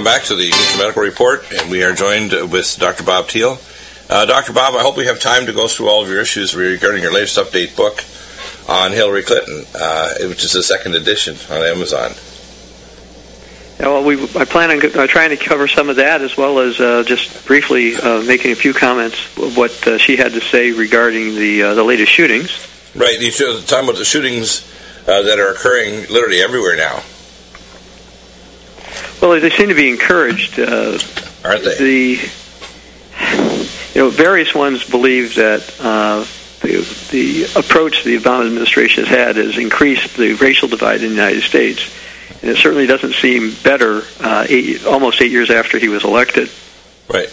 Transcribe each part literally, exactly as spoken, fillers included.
welcome back to the Mutual Medical Report, and we are joined with Doctor Bob Thiel. Uh, Doctor Bob, I hope we have time to go through all of your issues regarding your latest update book on Hillary Clinton, uh, which is the second edition on Amazon. Yeah, well, we, I plan on uh, trying to cover some of that, as well as uh, just briefly uh, making a few comments of what uh, she had to say regarding the uh, the latest shootings. Right, you should talk about the shootings uh, that are occurring literally everywhere now. Well, they seem to be encouraged. Uh, Aren't they? The you know various ones believe that uh, the the approach the Obama administration has had has increased the racial divide in the United States. And it certainly doesn't seem better uh, eight, almost eight years after he was elected. Right.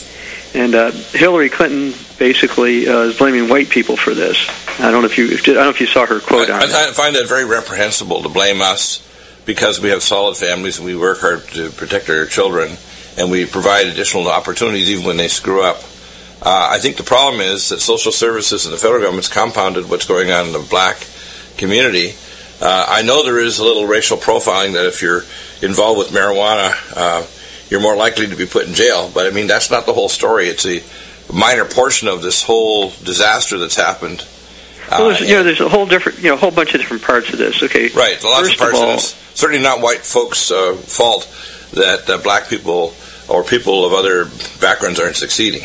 And uh, Hillary Clinton basically uh, is blaming white people for this. I don't know if you if, I don't know if you saw her quote I, on I it. find that very reprehensible to blame us because we have solid families and we work hard to protect our children and we provide additional opportunities even when they screw up. Uh, I think the problem is that social services and the federal government's compounded what's going on in the black community. Uh, I know there is a little racial profiling that if you're involved with marijuana, uh, you're more likely to be put in jail. But, I mean, that's not the whole story. It's a minor portion of this whole disaster that's happened. Uh, Well, there's, you know, there's a whole different, you know, a whole bunch of different parts of this. Okay, right, lots First of parts of, all, of this. Certainly not white folks' uh, fault that uh, black people or people of other backgrounds aren't succeeding.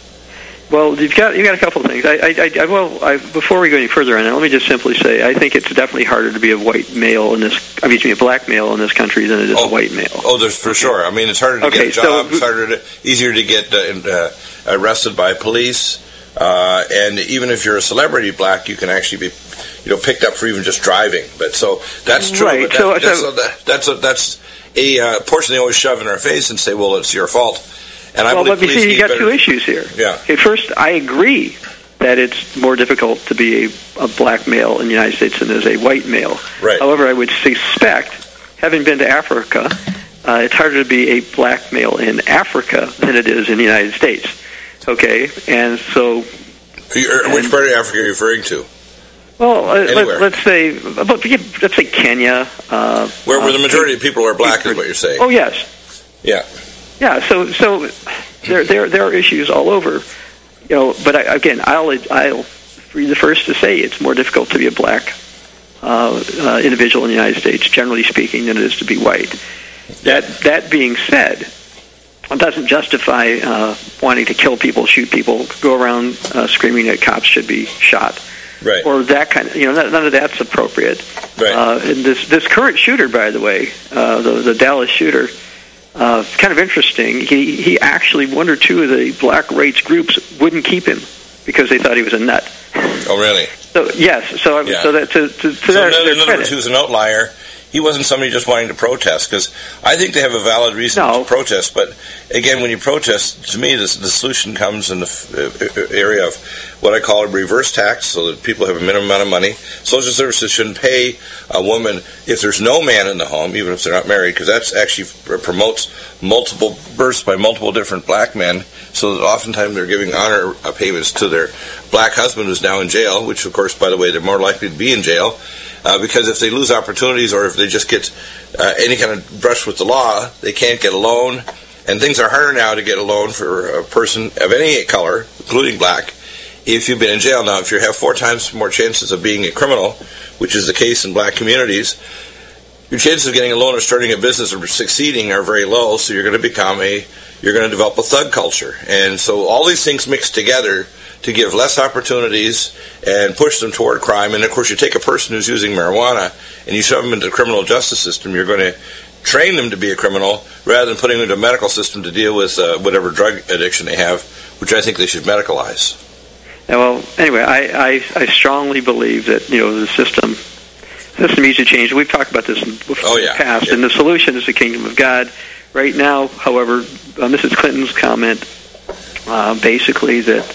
Well, you've got you've got a couple of things. I, I, I well, I, before we go any further on it, let me just simply say I think it's definitely harder to be a white male in this. I mean, to be a black male in this country than it is oh, a white male. Oh, there's for sure. I mean, it's harder to okay, get a job. So, it's harder to, easier to get uh, uh, arrested by police. Uh, and even if you're a celebrity black, you can actually be, you know, picked up for even just driving. But so that's true. Right. But that, So, that's, so, a, that, that's a that's a uh, portion they always shove in our face and say, "Well, it's your fault." And I well, believe let me see. You got better. two issues here. Yeah. Okay, first, I agree that it's more difficult to be a, a black male in the United States than as a white male. Right. However, I would suspect, having been to Africa, uh, it's harder to be a black male in Africa than it is in the United States. Okay, and so. You're, and, which part of Africa are you referring to? Well, uh, let, let's say, let's say Kenya. Uh, where, where the majority uh, of people are black, is what you're saying. Oh yes. Yeah. Yeah. So, so there, there, there are issues all over. You know, but I, again, I'll, I'll be the first to say it's more difficult to be a black uh, uh, individual in the United States, generally speaking, than it is to be white. That, that being said, it doesn't justify uh, wanting to kill people, shoot people, go around uh, screaming that cops should be shot, right? Or that kind of, you know, none of that's appropriate. Right. Uh, and this this current shooter, by the way, uh, the the Dallas shooter, uh, kind of interesting. He he actually one or two of the black rights groups wouldn't keep him because they thought he was a nut. Oh, really? So yes, so yeah. so that to, to, to so their, in their other words, he was an outlier. He wasn't somebody just wanting to protest, because I think they have a valid reason no. to protest. But again, when you protest, to me, this, the solution comes in the uh, area of what I call a reverse tax, so that people have a minimum amount of money. Social services shouldn't pay a woman if there's no man in the home, even if they're not married, because that actually promotes multiple births by multiple different black men, so that oftentimes they're giving honor payments to their black husband who's now in jail, which, of course, by the way, they're more likely to be in jail. Uh, because if they lose opportunities or if they just get uh, any kind of brush with the law, they can't get a loan. And things are harder now to get a loan for a person of any color, including black, if you've been in jail. Now, if you have four times more chances of being a criminal, which is the case in black communities, your chances of getting a loan or starting a business or succeeding are very low, so you're going to become a, you're going to develop a thug culture. And so all these things mixed together to give less opportunities and push them toward crime. And, of course, you take a person who's using marijuana and you shove them into the criminal justice system, you're going to train them to be a criminal rather than putting them into a medical system to deal with uh, whatever drug addiction they have, which I think they should medicalize. Yeah, well, anyway, I, I, I strongly believe that, you know, the system system needs to change. We've talked about this in, oh, yeah. in the past, yeah. and the solution is the kingdom of God. Right now, however, uh, Missus Clinton's comment, uh, basically that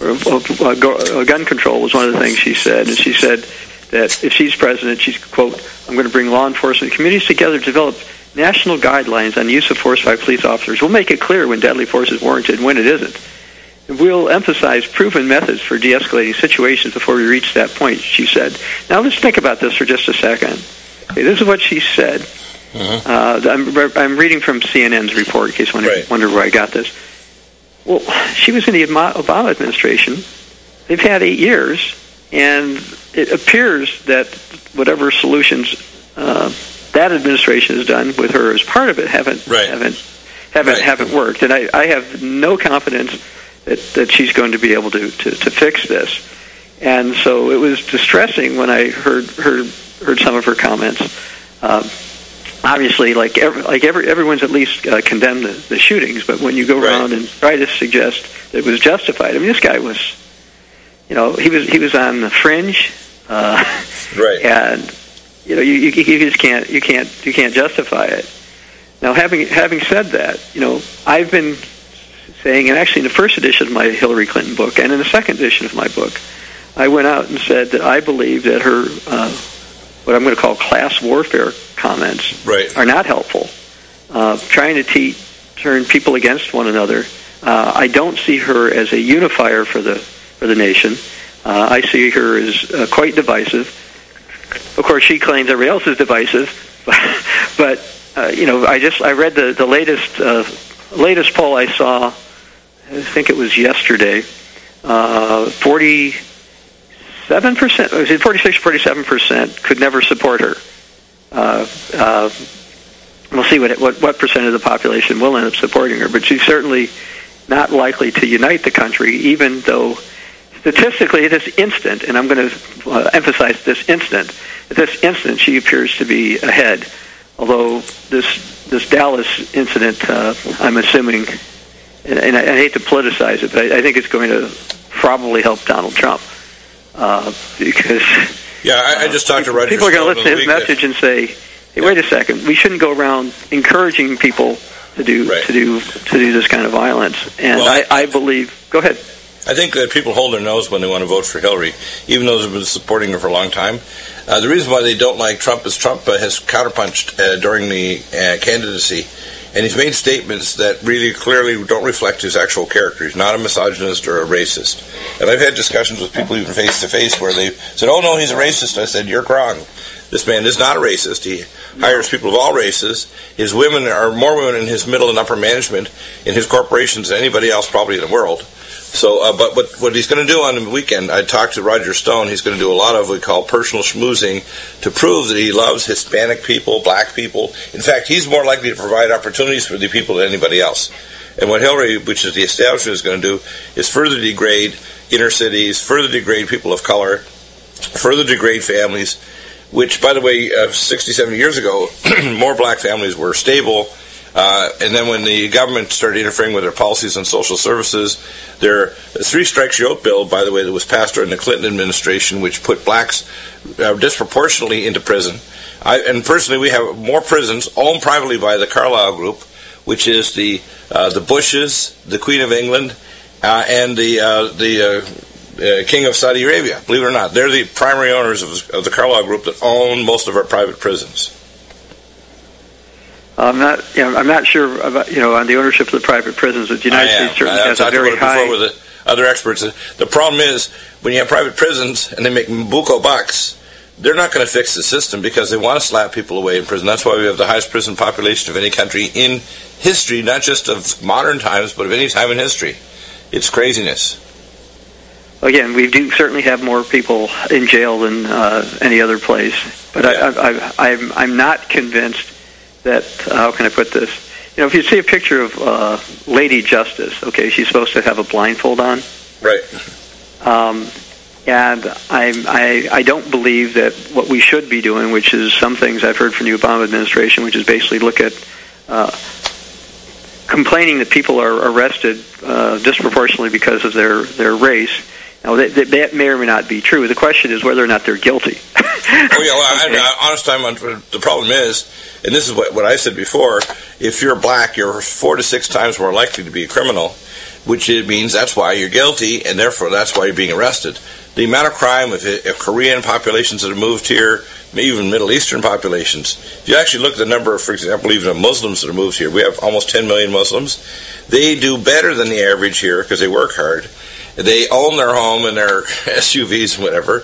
Uh, gun control was one of the things she said, and she said that if she's president, she's, quote, I'm going to bring law enforcement communities together to develop national guidelines on the use of force by police officers. We'll make it clear when deadly force is warranted and when it isn't. And we'll emphasize proven methods for de-escalating situations before we reach that point, she said. Now let's think about this for just a second. Okay, this is what she said. Mm-hmm. Uh, I'm, I'm reading from C N N's report in case you right. wonder where I got this. Well, she was in the Obama administration. They've had eight years, and it appears that whatever solutions uh, that administration has done with her as part of it haven't right. haven't haven't right. haven't worked. And I, I have no confidence that, that she's going to be able to, to, to fix this. And so it was distressing when I heard heard heard some of her comments. Um, obviously, like every, like every, everyone's at least uh, condemned the, the shootings, but when you go right. around and try to suggest that it was justified, I mean, this guy was, you know, he was he was on the fringe, uh, right? And you know, you, you you just can't you can't you can't justify it. Now, having having said that, you know, I've been saying, and actually in the first edition of my Hillary Clinton book, and in the second edition of my book, I went out and said that I believe that her, uh, what I'm going to call class warfare comments, right. are not helpful. Uh, trying to te- turn people against one another. Uh, I don't see her as a unifier for the for the nation. Uh, I see her as uh, quite divisive. Of course, she claims everybody else is divisive, but uh, you know, I just I read the the latest uh, latest poll I saw. I think it was yesterday. Uh, forty. Seven percent, was it forty-six, forty-seven percent could never support her. Uh, uh, we'll see what, what what percent of the population will end up supporting her, but she's certainly not likely to unite the country, even though statistically at this instant, and I'm going to uh, emphasize this instant, at this instant she appears to be ahead. Although this this Dallas incident, uh, I'm assuming, and, and I, I hate to politicize it, but I, I think it's going to probably help Donald Trump. Uh, because yeah, I, I just talked to Roger. People are going to Stone listen to his message and say, "Hey, yeah. wait a second! We shouldn't go around encouraging people to do right. to do to do this kind of violence." And well, I, I believe. Go ahead. I think that people hold their nose when they want to vote for Hillary, even those who have been supporting her for a long time. Uh, the reason why they don't like Trump is Trump uh, has counterpunched uh, during the uh, candidacy, and he's made statements that really clearly don't reflect his actual character. He's not a misogynist or a racist. And I've had discussions with people even face-to-face where they said, oh, no, he's a racist. I said, you're wrong. This man is not a racist. He hires people of all races. His women are more women in his middle and upper management in his corporations than anybody else probably in the world. So, uh, but what, what he's going to do on the weekend, I talked to Roger Stone, he's going to do a lot of what we call personal schmoozing to prove that he loves Hispanic people, black people. In fact, he's more likely to provide opportunities for the people than anybody else. And what Hillary, which is the establishment, is going to do is further degrade inner cities, further degrade people of color, further degrade families, which, by the way, uh, sixty, seventy years ago, more black families were stable. Uh, and then when the government started interfering with their policies on social services, their three strikes you out bill, by the way, that was passed during the Clinton administration, which put blacks uh, disproportionately into prison. I, and personally, we have more prisons owned privately by the Carlyle Group, which is the uh, the Bushes, the Queen of England, uh, and the uh, the uh, uh, King of Saudi Arabia. Believe it or not, they're the primary owners of, of the Carlyle Group that own most of our private prisons. I'm not, you know, I'm not sure about, you know, on the ownership of the private prisons. The United States certainly has a very high. I've talked about it before with the other experts. The problem is when you have private prisons and they make buco bucks, they're not going to fix the system because they want to slap people away in prison. That's why we have the highest prison population of any country in history, not just of modern times, but of any time in history. It's craziness. Again, we do certainly have more people in jail than uh, any other place, but yeah. I, I, I, I'm, I'm not convinced that, uh, how can I put this? You know, if you see a picture of uh, Lady Justice, okay, she's supposed to have a blindfold on. Right. Um, and I'm, I I don't believe that what we should be doing, which is some things I've heard from the Obama administration, which is basically look at uh, complaining that people are arrested uh, disproportionately because of their, their race. Now, that, that may or may not be true. The question is whether or not they're guilty. oh, yeah, well, okay. I, I, honest time, the problem is, and this is what, what I said before, if you're black, you're four to six times more likely to be a criminal, which it means that's why you're guilty, and therefore that's why you're being arrested. The amount of crime of, of Korean populations that have moved here, even Middle Eastern populations, if you actually look at the number, of, for example, even of Muslims that have moved here, we have almost ten million Muslims. They do better than the average here because they work hard. They own their home and their S U Vs and whatever,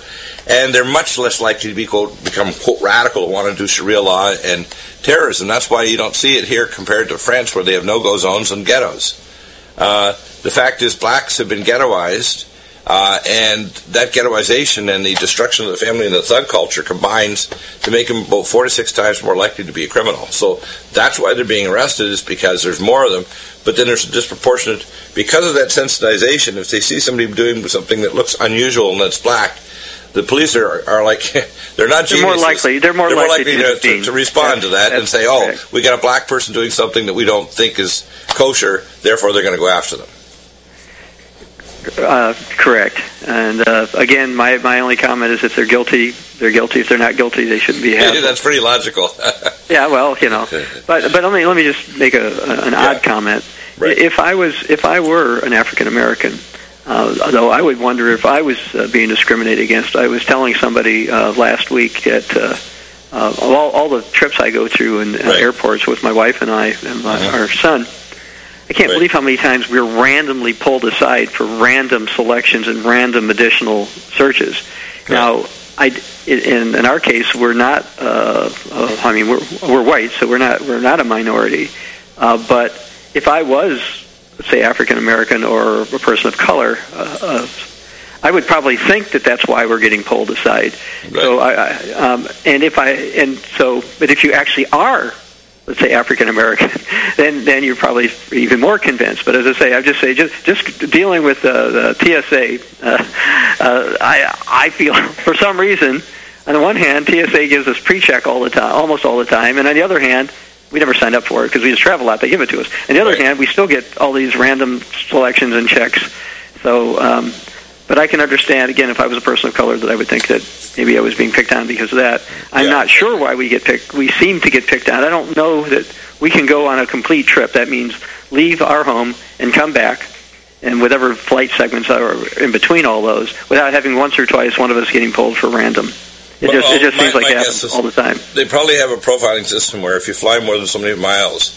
and they're much less likely to be quote become quote radical and want to do Sharia law and terrorism. That's why you don't see it here compared to France, where they have no-go zones and ghettos. Uh, the fact is, blacks have been ghettoized, uh, and that ghettoization and the destruction of the family and the thug culture combines to make them about four to six times more likely to be a criminal. So that's why they're being arrested, is because there's more of them. But then there's a disproportionate, because of that sensitization, if they see somebody doing something that looks unusual and that's black, the police are, are like, they're not geniuses. They're more likely, they're more they're more likely, likely to, to, to respond that's, to that and say, oh, correct. we got a black person doing something that we don't think is kosher, therefore they're going to go after them. Uh, correct. And uh, again, my my only comment is if they're guilty, they're guilty. If they're not guilty, they shouldn't be held. Yeah, that's pretty logical. Yeah, well, you know. But but let me let me just make a, a an yeah. odd comment. Right. If I was if I were an African American, uh, though I would wonder if I was uh, being discriminated against. I was telling somebody uh, last week at uh, uh, all all the trips I go through in uh, right. airports with my wife and I and my, uh-huh. our son. I can't right. believe how many times we're randomly pulled aside for random selections and random additional searches. Right. Now, I, in, in our case, we're not. Uh, uh, I mean, we're we're white, so we're not we're not a minority. Uh, but if I was, let's say, African American or a person of color, uh, uh, I would probably think that that's why we're getting pulled aside. Right. So, I, I um, and if I and so, but if you actually are, let's say, African American, then then you're probably even more convinced. But as I say, I just say just just dealing with uh, the T S A, uh, uh, I I feel for some reason, on the one hand, T S A gives us pre-check all the time, almost all the time, and on the other hand, we never signed up for it because we just travel a lot. They give it to us. On the other right. hand, we still get all these random selections and checks. So, um, but I can understand, again, if I was a person of color, that I would think that maybe I was being picked on because of that. I'm yeah. not sure why we get picked. We seem to get picked on. I don't know that we can go on a complete trip. That means leave our home and come back, and whatever flight segments are in between all those, without having once or twice one of us getting pulled for random. It just, it just my, seems like it happens all the time. They probably have a profiling system where if you fly more than so many miles,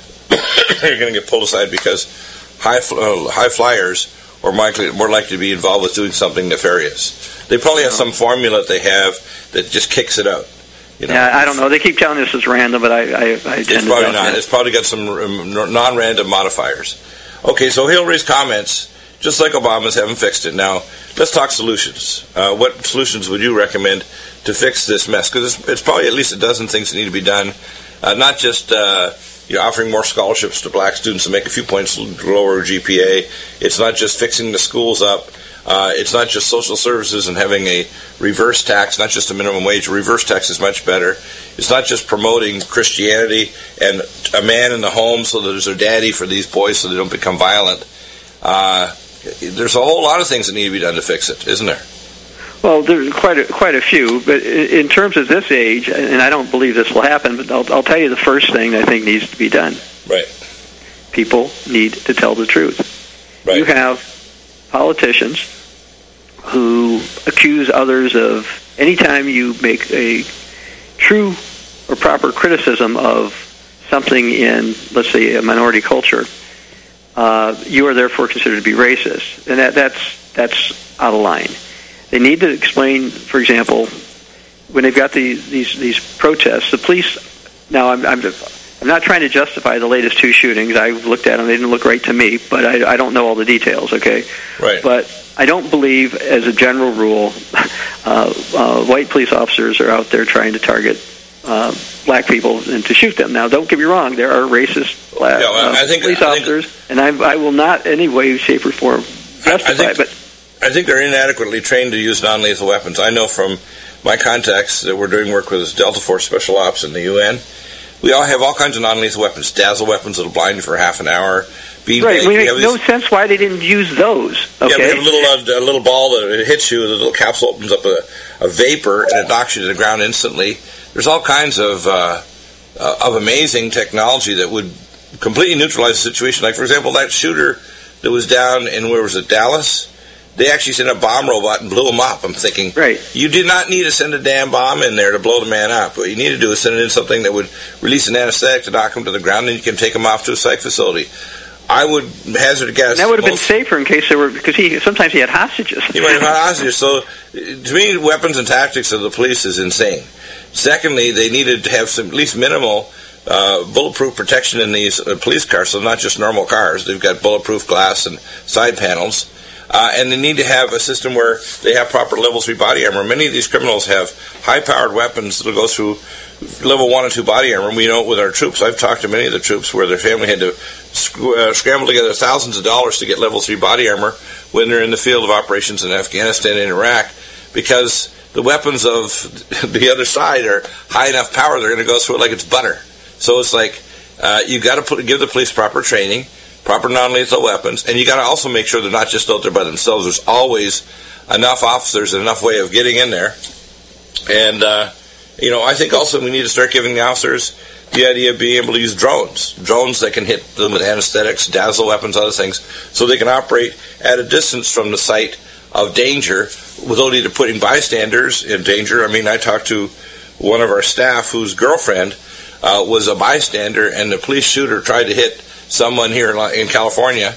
you're going to get pulled aside because high uh, high flyers are more likely, more likely to be involved with doing something nefarious. They probably have some formula that they have that just kicks it out. You know? Yeah, I don't know. They keep telling us it's random, but I, I, I it's probably not. That. It's probably got some non-random modifiers. Okay, so Hillary's comments, just like Obama's, haven't fixed it. Now, let's talk solutions. Uh, what solutions would you recommend to fix this mess? Because it's, it's probably at least a dozen things that need to be done. Uh, not just uh, you know, offering more scholarships to black students to make a few points lower G P A. It's not just fixing the schools up. Uh, it's not just social services and having a reverse tax, not just a minimum wage. A reverse tax is much better. It's not just promoting Christianity and a man in the home so that there's a daddy for these boys so they don't become violent. Uh, there's a whole lot of things that need to be done to fix it, isn't there? Well, there's quite a, quite a few, but in terms of this age, and I don't believe this will happen, but I'll, I'll tell you the first thing I think needs to be done. Right. People need to tell the truth. Right. You have politicians who accuse others of, anytime you make a true or proper criticism of something in, let's say, a minority culture, uh, you are therefore considered to be racist. And that, that's that's out of line. They need to explain, for example, when they've got the, these these protests, the police, now I'm, I'm I'm not trying to justify the latest two shootings. I looked at them; they didn't look right to me, but I, I don't know all the details. Okay, right. But I don't believe, as a general rule, uh, uh, white police officers are out there trying to target uh, black people and to shoot them. Now, don't get me wrong; there are racist black, yeah, well, uh, I think, police I officers, think, and I, I will not, in any way, shape, or form justify I, I think, it. But I think they're inadequately trained to use non-lethal weapons. I know from my contacts that we're doing work with Delta Force Special Ops in the U N. We all have all kinds of non-lethal weapons, dazzle weapons that'll blind you for half an hour. Bean right, bags. we make no sense why they didn't use those. Okay? Yeah, we have a little, uh, a little ball that it hits you, the little capsule opens up a, a vapor, and it knocks you to the ground instantly. There's all kinds of uh, uh, of amazing technology that would completely neutralize the situation. Like, for example, that shooter that was down in, where was it, Dallas? They actually sent a bomb robot and blew him up. I'm thinking, right. You did not need to send a damn bomb in there to blow the man up. What you need to do is send in something that would release an anesthetic to knock him to the ground, and you can take him off to a psych facility. I would hazard a guess. And that would have been most, safer in case there were, because he sometimes he had hostages. He might have had hostages. So, to me, weapons and tactics of the police is insane. Secondly, they needed to have some at least minimal uh, bulletproof protection in these uh, police cars, so not just normal cars. They've got bulletproof glass and side panels. Uh, and they need to have a system where they have proper level three body armor. Many of these criminals have high-powered weapons that will go through level one and two body armor. We know it with our troops. I've talked to many of the troops where their family had to sc- uh, scramble together thousands of dollars to get level three body armor when they're in the field of operations in Afghanistan and Iraq, because the weapons of the other side are high enough power they're going to go through it like it's butter. So it's like uh, you've got to put, give the police proper training, proper non-lethal weapons, and you got to also make sure they're not just out there by themselves. There's always enough officers and enough way of getting in there. And, uh, you know, I think also we need to start giving the officers the idea of being able to use drones. Drones that can hit them with anesthetics, dazzle weapons, other things, so they can operate at a distance from the site of danger without either putting bystanders in danger. I mean, I talked to one of our staff whose girlfriend uh, was a bystander, and the police shooter tried to hit someone here in California,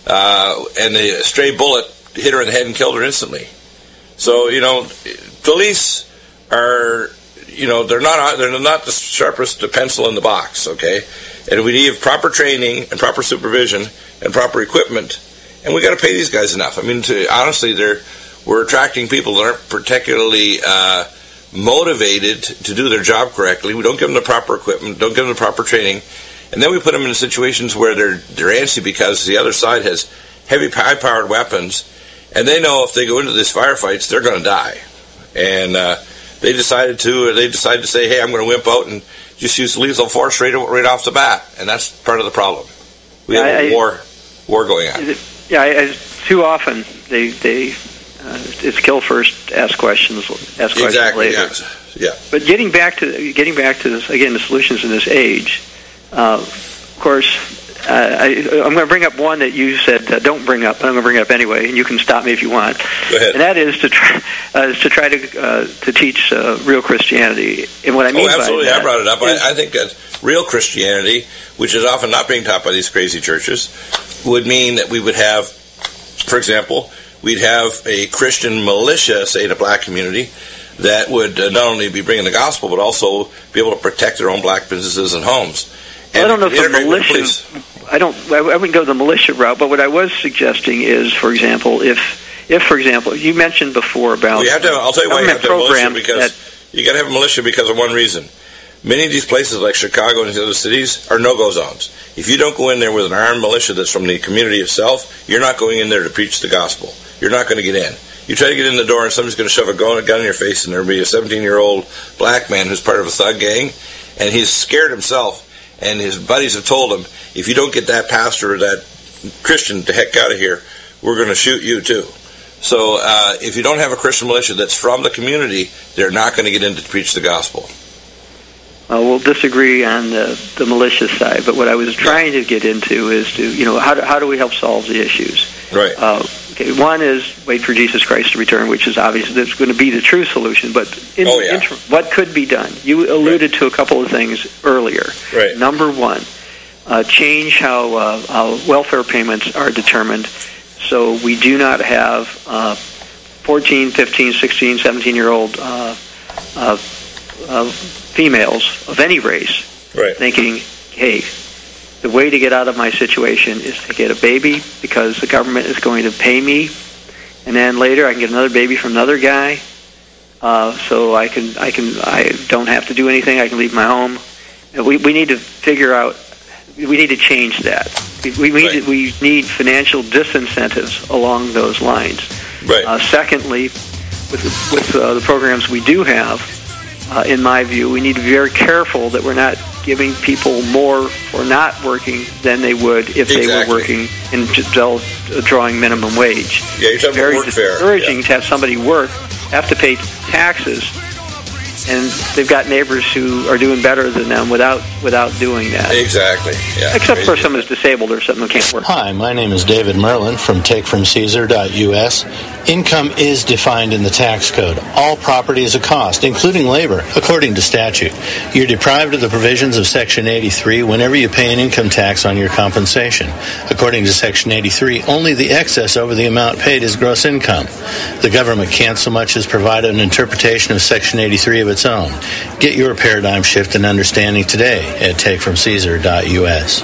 uh, and the stray bullet hit her in the head and killed her instantly. So, you know, police are, you know, they're not they're not the sharpest pencil in the box, okay? And we need proper training and proper supervision and proper equipment, and we got to pay these guys enough. I mean, to, honestly, they're we're attracting people that aren't particularly uh, motivated to do their job correctly. We don't give them the proper equipment, don't give them the proper training. And then we put them in situations where they're they're antsy because the other side has heavy, high-powered weapons, and they know if they go into these firefights, they're going to die. And uh, they decided to, or they decided to say, "Hey, I'm going to wimp out and just use lethal force right, right off the bat." And that's part of the problem. We have I, a war, war going on. It, yeah, I, I, too often they they uh, it's kill first, ask questions, ask questions exactly, later. Yes. Yeah. But getting back to getting back to this, again, the solutions in this age. Uh, of course, uh, I, I'm going to bring up one that you said uh, don't bring up, but I'm going to bring it up anyway, and you can stop me if you want. Go ahead. And that is to try, uh, is to try to uh, to teach uh, real Christianity. And what I mean oh, absolutely, by that I brought it up. is, I, I think that real Christianity, which is often not being taught by these crazy churches, would mean that we would have, for example, we'd have a Christian militia, say, in a black community, that would uh, not only be bringing the gospel, but also be able to protect their own black businesses and homes. Well, I don't know if the militia. I don't. I wouldn't go the militia route. But what I was suggesting is, for example, if, if for example, you mentioned before about well, you have to. I'll tell you why you have to have a militia, because that, you got to have a militia because of one reason. Many of these places, like Chicago and these other cities, are no-go zones. If you don't go in there with an armed militia that's from the community itself, you're not going in there to preach the gospel. You're not going to get in. You try to get in the door, and somebody's going to shove a gun in your face, and there'll be a seventeen-year-old black man who's part of a thug gang, and he's scared himself. And his buddies have told him, if you don't get that pastor or that Christian the heck out of here, we're going to shoot you too. So uh, if you don't have a Christian militia that's from the community, they're not going to get in to preach the gospel. Uh, we'll disagree on the, the militia side, but what I was trying to get into is to, you know, how do, how do we help solve the issues? Right. Uh, okay, one is wait for Jesus Christ to return, which is obviously that's going to be the true solution. But in oh, yeah. interim, what could be done? You alluded right. to a couple of things earlier. Right. Number one, uh, change how, uh, how welfare payments are determined, so we do not have uh, fourteen, fifteen, sixteen, seventeen-year-old uh, uh, uh, females of any race right. thinking, hey, the way to get out of my situation is to get a baby because the government is going to pay me, and then later I can get another baby from another guy, uh, so I can I can I don't have to do anything. I can leave my home. We we need to figure out. We need to change that. We we need right. to, we need financial disincentives along those lines. Right. Uh, secondly, with the, with uh, the programs we do have. Uh, in my view, we need to be very careful that we're not giving people more for not working than they would if exactly. they were working and just drawing minimum wage. Yeah, you're talking very about work fair. discouraging yeah. to have somebody work, have to pay taxes, and they've got neighbors who are doing better than them without without doing that. Exactly. Yeah. Except for someone who's disabled or something who can't work. Hi, my name is David Merlin from take from caesar dot U S. Income is defined in the tax code. All property is a cost, including labor, according to statute. You're deprived of the provisions of Section eighty-three whenever you pay an income tax on your compensation. According to Section eighty-three, only the excess over the amount paid is gross income. The government can't so much as provide an interpretation of Section eighty-three of its own. Get your paradigm shift and understanding today at take from caesar dot u s.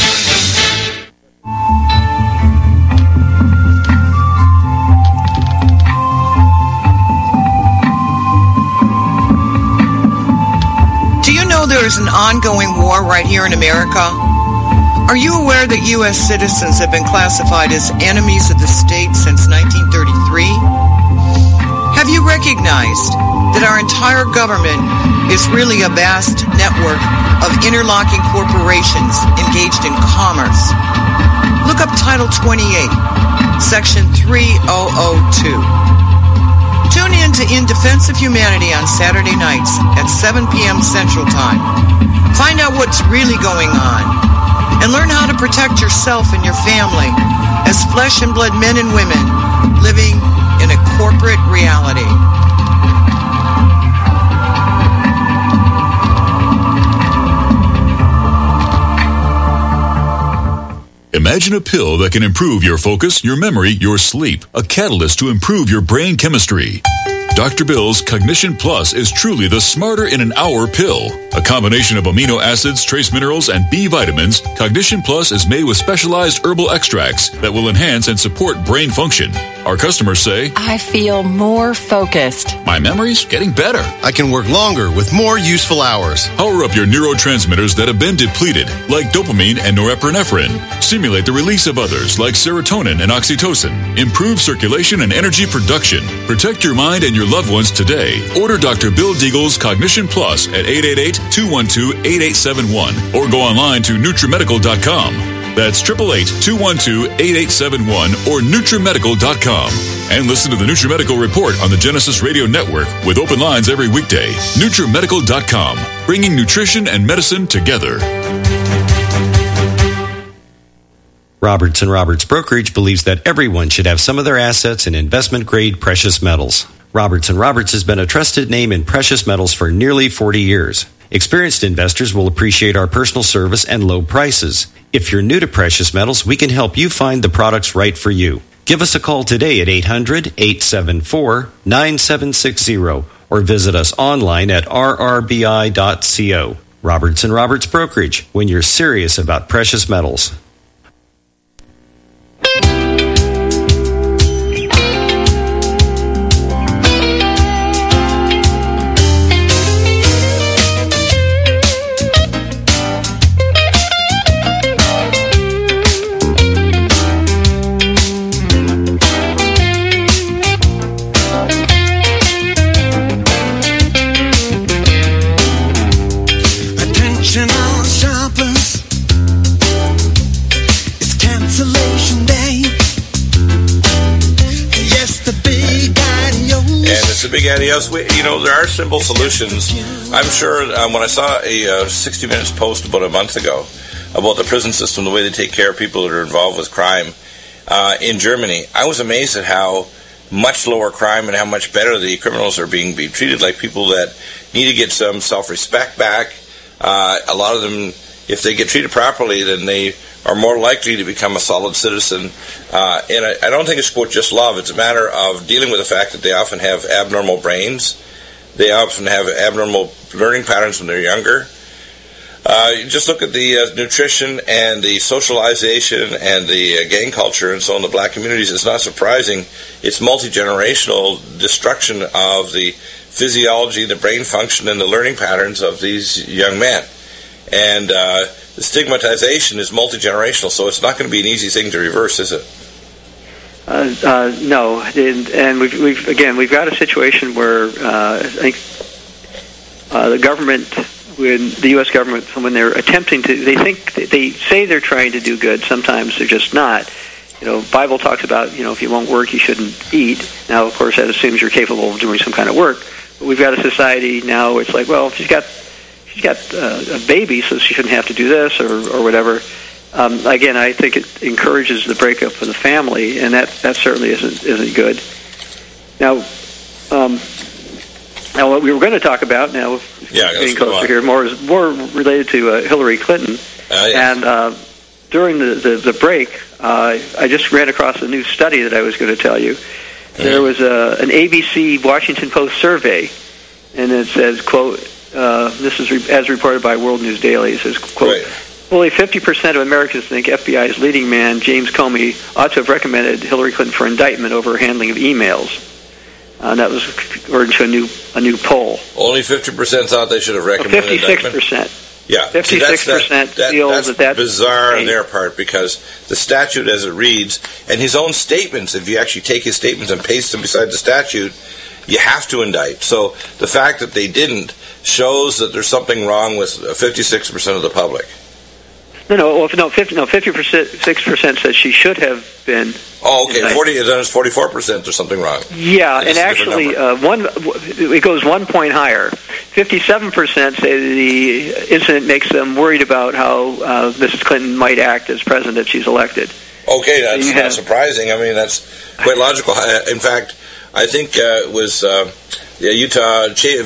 There is an ongoing war right here in America. Are you aware that U S citizens have been classified as enemies of the state since nineteen thirty-three? Have you recognized that our entire government is really a vast network of interlocking corporations engaged in commerce? Look up Title twenty-eight, Section three thousand two. Tune in to In Defense of Humanity on Saturday nights at seven p.m. Central Time. Find out what's really going on and learn how to protect yourself and your family as flesh and blood men and women living in a corporate reality. Imagine a pill that can improve your focus, your memory, your sleep. A catalyst to improve your brain chemistry. Doctor Bill's Cognition Plus is truly the smarter in an hour pill. A combination of amino acids, trace minerals, and B vitamins, Cognition Plus is made with specialized herbal extracts that will enhance and support brain function. Our customers say, I feel more focused. My memory's getting better. I can work longer with more useful hours. Power up your neurotransmitters that have been depleted, like dopamine and norepinephrine. Stimulate the release of others, like serotonin and oxytocin. Improve circulation and energy production. Protect your mind and your loved ones today. Order Doctor Bill Deagle's Cognition Plus at eight eight eight, two one two, eight eight seven one or go online to Nutrimedical dot com. That's eight eight eight, two one two, eight eight seven one or Nutrimedical dot com. And listen to the Nutrimedical Report on the Genesis Radio Network with open lines every weekday. Nutrimedical dot com, bringing nutrition and medicine together. Roberts and Roberts Brokerage believes that everyone should have some of their assets in investment-grade precious metals. Roberts and Roberts has been a trusted name in precious metals for nearly forty years. Experienced investors will appreciate our personal service and low prices. If you're new to precious metals, we can help you find the products right for you. Give us a call today at eight hundred, eight seven four, nine seven six zero or visit us online at r r b i dot co. Roberts and Roberts Brokerage, when you're serious about precious metals. It's a big adios. We, you know, there are simple solutions. I'm sure um, when I saw a uh, sixty minutes post about a month ago about the prison system, the way they take care of people that are involved with crime uh, in Germany, I was amazed at how much lower crime and how much better the criminals are being, being treated like people that need to get some self-respect back. Uh, a lot of them, if they get treated properly, then they are more likely to become a solid citizen. Uh, and I, I don't think it's, quote, just love. It's a matter of dealing with the fact that they often have abnormal brains. They often have abnormal learning patterns when they're younger. Uh, you just look at the uh, nutrition and the socialization and the uh, gang culture and so in the black communities. It's not surprising. It's multi-generational destruction of the physiology, the brain function, and the learning patterns of these young men. And uh, the stigmatization is multi-generational, so it's not going to be an easy thing to reverse, is it? Uh, uh, no, and, and we've, we've again we've got a situation where uh, I think uh, the government, when the U S government, when they're attempting to, they think they say they're trying to do good. Sometimes they're just not. You know, Bible talks about, you know, if you won't work, you shouldn't eat. Now, of course, that assumes you're capable of doing some kind of work. But we've got a society now. It's like, well, if she's got she's got uh, a baby, so she shouldn't have to do this or or whatever. Um, again, I think it encourages the breakup of the family, and that, that certainly isn't isn't good. Now, um, now what we were going to talk about now, yeah, getting closer here, more is more related to uh, Hillary Clinton. Uh, yes. And uh, during the, the, the break, uh, I just ran across a new study that I was going to tell you. Mm-hmm. There was a, an A B C Washington Post survey, and it says, quote, uh, this is re- as reported by World News Daily, it says, quote, right. Fully fifty percent of Americans think F B I's leading man, James Comey, ought to have recommended Hillary Clinton for indictment over her handling of emails. Uh, that was according to a new a new poll. Only fifty percent thought they should have recommended oh, fifty-six percent. Yeah, fifty-six percent that, feel that's that that's bizarre on their part, because the statute as it reads, and his own statements, if you actually take his statements and paste them beside the statute, you have to indict. So the fact that they didn't shows that there's something wrong with fifty-six percent of the public. No, no, well, no, fifty, no, fifty-six percent said she should have been. Oh, okay, indicted. forty, then it's forty-four percent. There's something wrong. Yeah, and actually, uh, one it goes one point higher. Fifty-seven percent say the incident makes them worried about how uh, Missus Clinton might act as president if she's elected. Okay, that's you not have, surprising. I mean, that's quite logical. In fact, I think uh, it was uh, yeah, Utah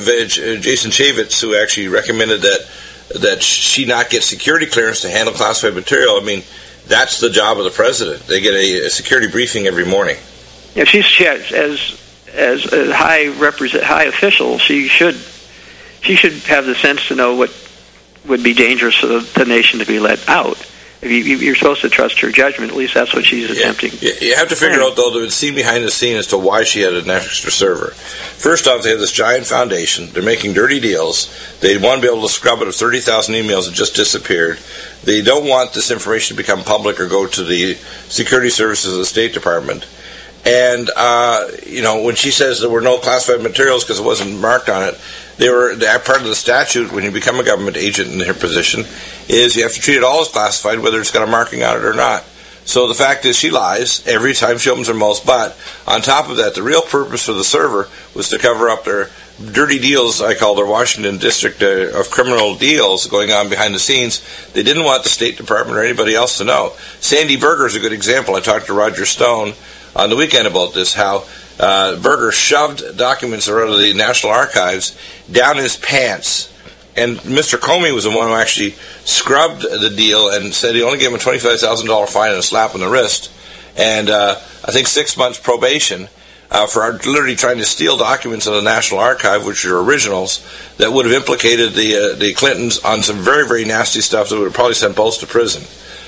Jason Chaffetz who actually recommended that. that she not get security clearance to handle classified material. I mean, that's the job of the president. They get a, a security briefing every morning. Yeah, she's she has, as as a high represent high official, she should she should have the sense to know what would be dangerous for the, the nation to be let out. If you, you're supposed to trust her judgment. At least that's what she's attempting. Yeah. You have to figure out, though, the scene behind the scene as to why she had an extra server. First off, they have this giant foundation. They're making dirty deals. They want to be able to scrub it of thirty thousand emails that just disappeared. They don't want this information to become public or go to the security services of the State Department. And, uh, you know, when she says there were no classified materials because it wasn't marked on it, they were that part of the statute when you become a government agent in her position is you have to treat it all as classified, whether it's got a marking on it or not. So the fact is she lies every time she opens her mouth. But on top of that, the real purpose for the server was to cover up their dirty deals, I call their Washington District uh, of criminal deals going on behind the scenes. They didn't want the State Department or anybody else to know. Sandy Berger is a good example. I talked to Roger Stone on the weekend about this, how uh, Berger shoved documents out of the National Archives down his pants. And Mister Comey was the one who actually scrubbed the deal and said he only gave him a twenty-five thousand dollars fine and a slap on the wrist. And uh, I think six months probation uh, for literally trying to steal documents of the National Archive, which are originals, that would have implicated the uh, the Clintons on some very, very nasty stuff that would have probably sent both to prison.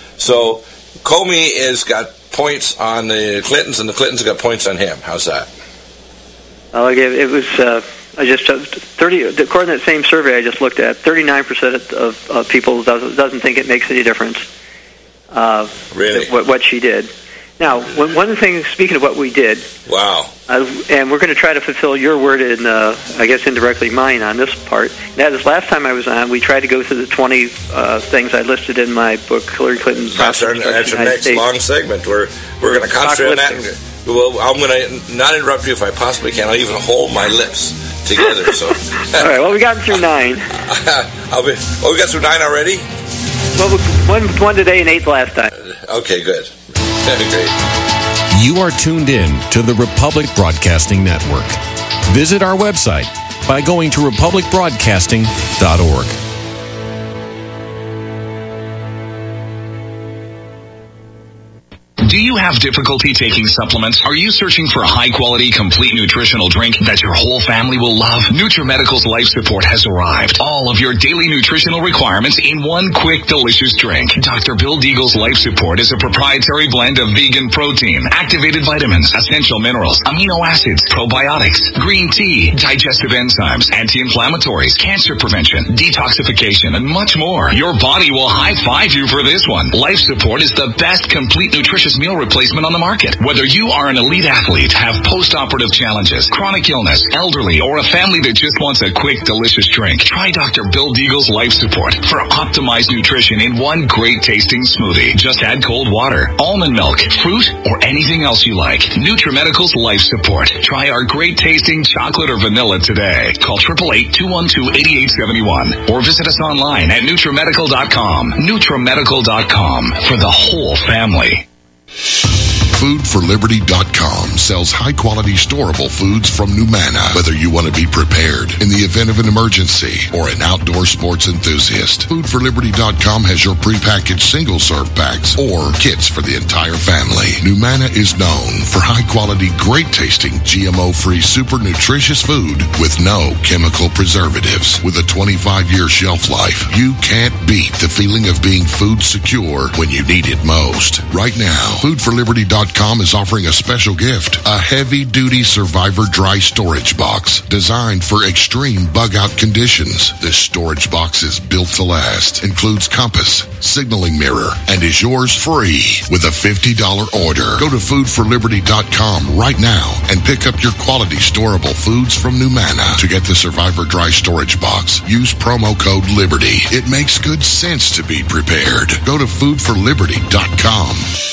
So Comey has got points on the Clintons, and the Clintons got points on him. How's that? Well, it was... Uh I just thirty. According to that same survey I just looked at, thirty-nine percent of, of people doesn't doesn't think it makes any difference. Uh, really, what, what she did. Now, one, one thing. Speaking of what we did, wow, uh, and we're going to try to fulfill your word and uh, I guess indirectly mine on this part. That is, last time I was on, we tried to go through the twenty uh, things I listed in my book, Hillary Clinton. That's our, that's our next States. long segment. We're we're going to concentrate on that. And, well, I'm going to not interrupt you if I possibly can. I'll even hold my lips together. So, all right. Well, we got through nine. I'll be. Oh, we got through nine already. Well, one one today and eight last time. Okay, good. Great. You are tuned in to the Republic Broadcasting Network. Visit our website by going to republic broadcasting dot org. Do you have difficulty taking supplements? Are you searching for a high-quality, complete nutritional drink that your whole family will love? NutriMedical's Life Support has arrived. All of your daily nutritional requirements in one quick, delicious drink. Doctor Bill Deagle's Life Support is a proprietary blend of vegan protein, activated vitamins, essential minerals, amino acids, probiotics, green tea, digestive enzymes, anti-inflammatories, cancer prevention, detoxification, and much more. Your body will high-five you for this one. Life Support is the best complete nutritious meal replacement on the market. Whether you are an elite athlete, have post-operative challenges, chronic illness, elderly, or a family that just wants a quick, delicious drink, try Doctor Bill Deagle's Life Support for optimized nutrition in one great-tasting smoothie. Just add cold water, almond milk, fruit, or anything else you like. NutriMedical's Life Support. Try our great-tasting chocolate or vanilla today. Call eight eight eight, two one two, eight eight seven one or visit us online at NutriMedical dot com. NutriMedical dot com for the whole family. food for liberty dot com sells high-quality storable foods from Numana. Whether you want to be prepared in the event of an emergency or an outdoor sports enthusiast, food for liberty dot com has your prepackaged single-serve packs or kits for the entire family. Numana is known for high-quality, great-tasting, G M O-free, super nutritious food with no chemical preservatives. With a twenty-five year shelf life, you can't beat the feeling of being food secure when you need it most. Right now, food for liberty dot com is offering a special gift, a heavy-duty Survivor dry storage box designed for extreme bug-out conditions. This storage box is built to last, includes compass, signaling mirror, and is yours free with a fifty dollars order. Go to food for liberty dot com right now and pick up your quality storable foods from Numana. To get the Survivor dry storage box, use promo code LIBERTY. It makes good sense to be prepared. Go to food for liberty dot com.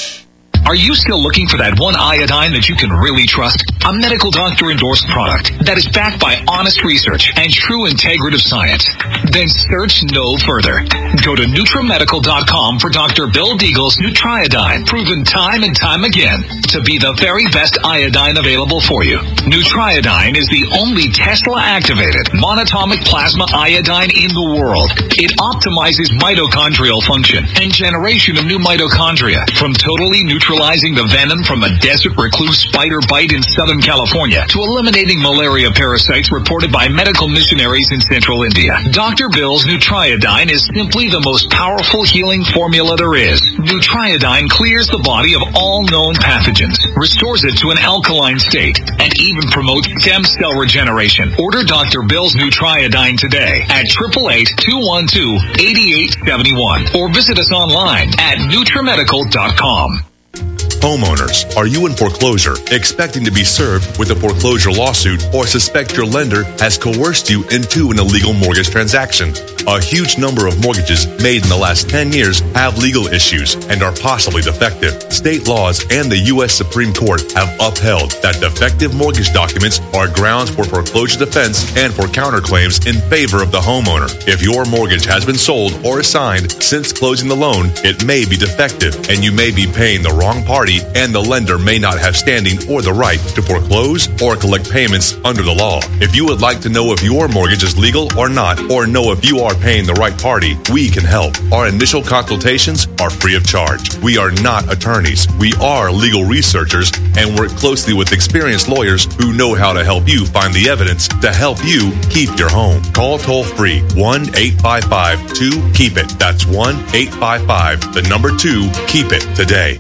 Are you still looking for that one iodine that you can really trust? A medical doctor endorsed product that is backed by honest research and true integrative science? Then search no further. Go to NutriMedical dot com for Doctor Bill Deagle's Nutriodine, proven time and time again to be the very best iodine available for you. Nutriodine is the only Tesla-activated monatomic plasma iodine in the world. It optimizes mitochondrial function and generation of new mitochondria from totally neutral neutralizing the venom from a desert recluse spider bite in Southern California to eliminating malaria parasites reported by medical missionaries in central India. Doctor Bill's Nutriodine is simply the most powerful healing formula there is. Nutriodine clears the body of all known pathogens, restores it to an alkaline state, and even promotes stem cell regeneration. Order Doctor Bill's Nutriodine today at eight eight eight, two one two, eight eight seven one or visit us online at NutriMedical dot com. Homeowners, are you in foreclosure, expecting to be served with a foreclosure lawsuit, or suspect your lender has coerced you into an illegal mortgage transaction? A huge number of mortgages made in the last ten years have legal issues and are possibly defective. State laws and the U S Supreme Court have upheld that defective mortgage documents are grounds for foreclosure defense and for counterclaims in favor of the homeowner. If your mortgage has been sold or assigned since closing the loan, it may be defective and you may be paying the wrong party, and the lender may not have standing or the right to foreclose or collect payments under the law. If you would like to know if your mortgage is legal or not, or know if you are paying the right party, we can help. Our initial consultations are free of charge. We are not attorneys. We are legal researchers and work closely with experienced lawyers who know how to help you find the evidence to help you keep your home. Call toll free one eight five five two keep it. That's one eight five five, the number two, keep it today.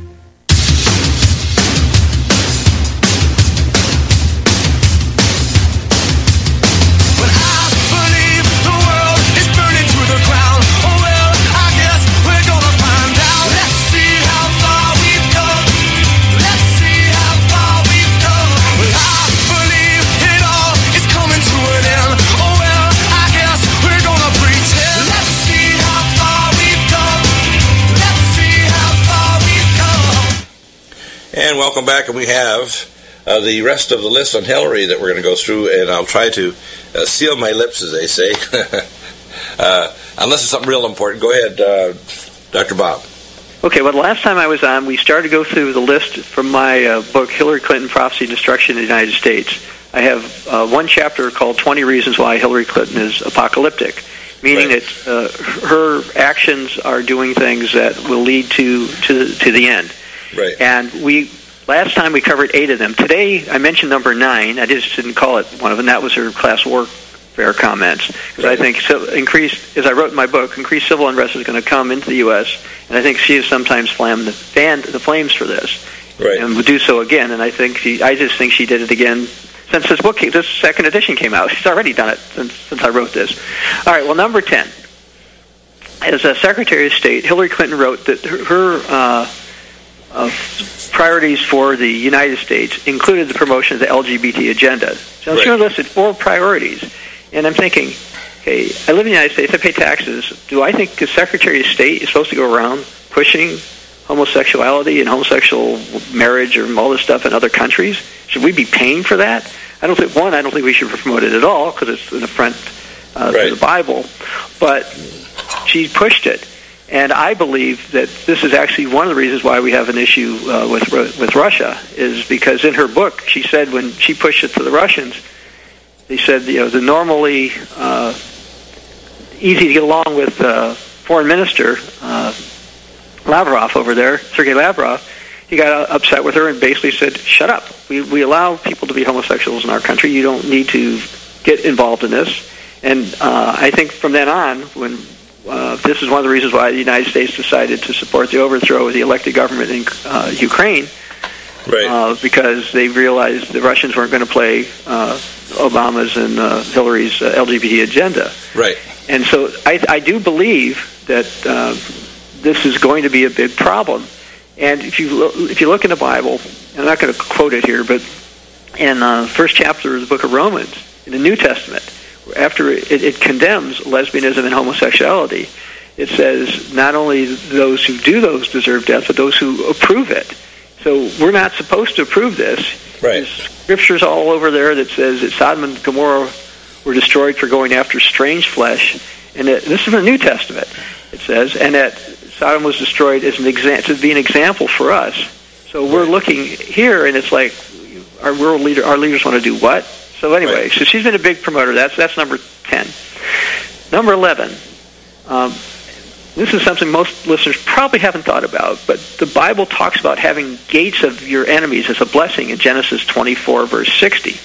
And welcome back, and we have uh, the rest of the list on Hillary that we're going to go through, and I'll try to uh, seal my lips, as they say, uh, unless it's something real important. Go ahead, uh, Doctor Bob. Okay, well, the last time I was on, we started to go through the list from my uh, book, Hillary Clinton, Prophecy and Destruction in the United States. I have uh, one chapter called twenty Reasons Why Hillary Clinton is Apocalyptic, meaning right. that uh, her actions are doing things that will lead to, to, to the end. Right. And we last time we covered eight of them. Today I mentioned number nine. I just didn't call it one of them. That was her class warfare comments. Because right. I think so, increased, as I wrote in my book, increased civil unrest is going to come into the U S And I think she has sometimes fanned the, fanned the flames for this, right. and will do so again. And I think she, I just think she did it again since this book, this second edition came out. She's already done it since since I wrote this. All right. Well, number ten. As a Secretary of State, Hillary Clinton wrote that her. her uh, Uh, priorities for the United States included the promotion of the L G B T agenda. So right. she listed four priorities, and I'm thinking, okay, I live in the United States, I pay taxes. Do I think the Secretary of State is supposed to go around pushing homosexuality and homosexual marriage or all this stuff in other countries? Should we be paying for that? I don't think, one, I don't think we should promote it at all because it's an affront uh, right. to the Bible, but she pushed it. And I believe that this is actually one of the reasons why we have an issue uh, with with Russia, is because in her book she said when she pushed it to the Russians, they said, you know, the normally uh, easy to get along with uh, foreign minister uh, Lavrov over there, Sergei Lavrov, he got upset with her and basically said, shut up. We, we allow people to be homosexuals in our country. You don't need to get involved in this. And uh, I think from then on, when uh, this is one of the reasons why the United States decided to support the overthrow of the elected government in uh, Ukraine, right. uh, because they realized the Russians weren't going to play uh, Obama's and uh, Hillary's uh, L G B T agenda. Right. And so I, I do believe that uh, this is going to be a big problem. And if you look, if you look in the Bible, I'm not going to quote it here, but in the uh, first chapter of the book of Romans, in the New Testament, after it, it condemns lesbianism and homosexuality, it says not only those who do those deserve death, but those who approve it. So we're not supposed to approve this. Right. There's scriptures all over there that says that Sodom and Gomorrah were destroyed for going after strange flesh, and that, this is in the New Testament. It says, and that Sodom was destroyed as an exa- to be an example for us. So we're looking here, and it's like our world leader, our leaders want to do what? So anyway, right. so she's been a big promoter. That's that's number ten. Number eleven. Um, this is something most listeners probably haven't thought about, but the Bible talks about having gates of your enemies as a blessing in Genesis twenty-four, verse sixty.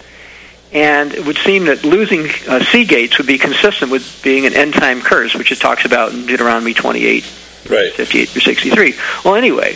And it would seem that losing uh, sea gates would be consistent with being an end-time curse, which it talks about in Deuteronomy twenty-eight, right. fifty-eight through sixty-three. Well, anyway,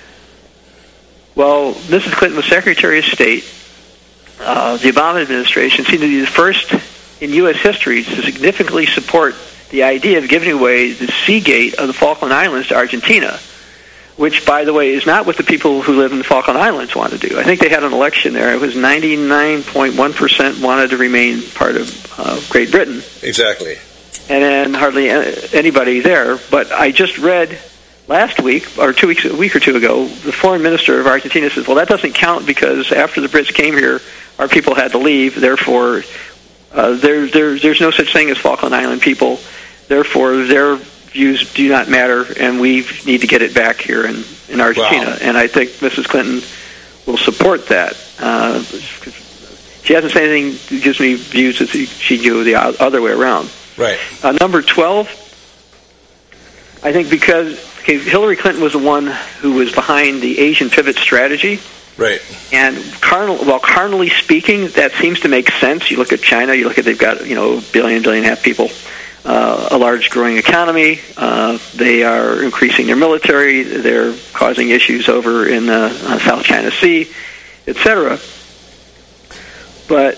well, Missus Clinton was Secretary of State. Uh, the Obama administration seemed to be the first in U S history to significantly support the idea of giving away the sea gate of the Falkland Islands to Argentina, which, by the way, is not what the people who live in the Falkland Islands want to do. I think they had an election there. It was ninety-nine point one percent wanted to remain part of uh, Great Britain. Exactly. And then hardly anybody there. But I just read last week, or two weeks, a week or two ago, the foreign minister of Argentina says, well, that doesn't count because after the Brits came here, our people had to leave. Therefore, uh, there, there, there's no such thing as Falkland Island people. Therefore, their views do not matter, and we need to get it back here in, in Argentina. Wow. And I think Missus Clinton will support that. Uh, she hasn't said anything that gives me views that she'd go the other way around. Right. Uh, number twelve, I think because okay, Hillary Clinton was the one who was behind the Asian pivot strategy. Right. And carnal, well, carnally speaking, that seems to make sense. You look at China, you look at they've got, you know, a billion, billion and a half people. Uh, a large growing economy. Uh, they are increasing their military. They're causing issues over in the uh, South China Sea, et cetera. But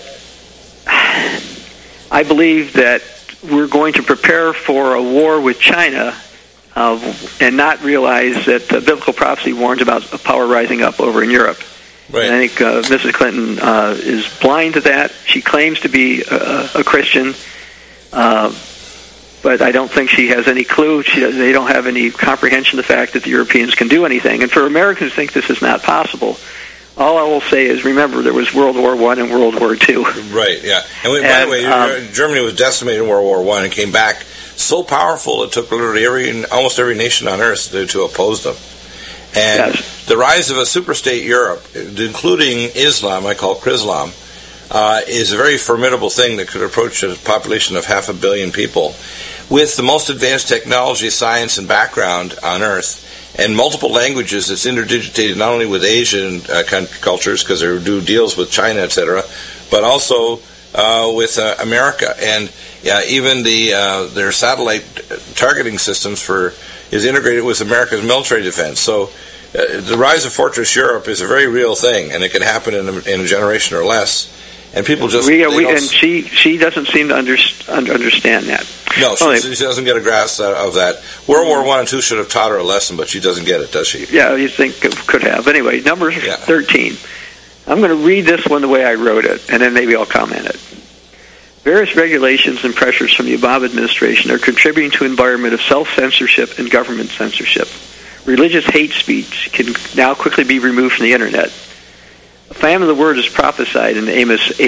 I believe that we're going to prepare for a war with China uh, and not realize that the biblical prophecy warns about a power rising up over in Europe. Right. And I think uh, Missus Clinton uh, is blind to that. She claims to be a, a Christian. Uh, But I don't think she has any clue. She, they don't have any comprehension of the fact that the Europeans can do anything. And for Americans to think this is not possible, all I will say is, remember, there was World War One and World War Two. Right, yeah. And, we, and by the way, um, Germany was decimated in World War One and came back so powerful it took literally every, almost every nation on earth to, to oppose them. And yes. the rise of a superstate Europe, including Islam, I call it Chrislam, uh, is a very formidable thing that could approach a population of half a billion people with the most advanced technology, science, and background on Earth, and multiple languages that's interdigitated not only with Asian uh, cultures, because they do deals with China, et cetera, but also uh, with uh, America. And yeah, even the uh, their satellite targeting systems for is integrated with America's military defense. So uh, the rise of Fortress Europe is a very real thing, and it can happen in a, in a generation or less. And people just we, we, and she she doesn't seem to under, understand that. No, she, oh, she doesn't get a grasp of that. World War One and Two should have taught her a lesson, but she doesn't get it, does she? Yeah, you think it could have. Anyway, number yeah. thirteen. I'm going to read this one the way I wrote it, and then maybe I'll comment it. Various regulations and pressures from the Obama administration are contributing to an environment of self-censorship and government censorship. Religious hate speech can now quickly be removed from the Internet. A famine of the word is prophesied in Amos eight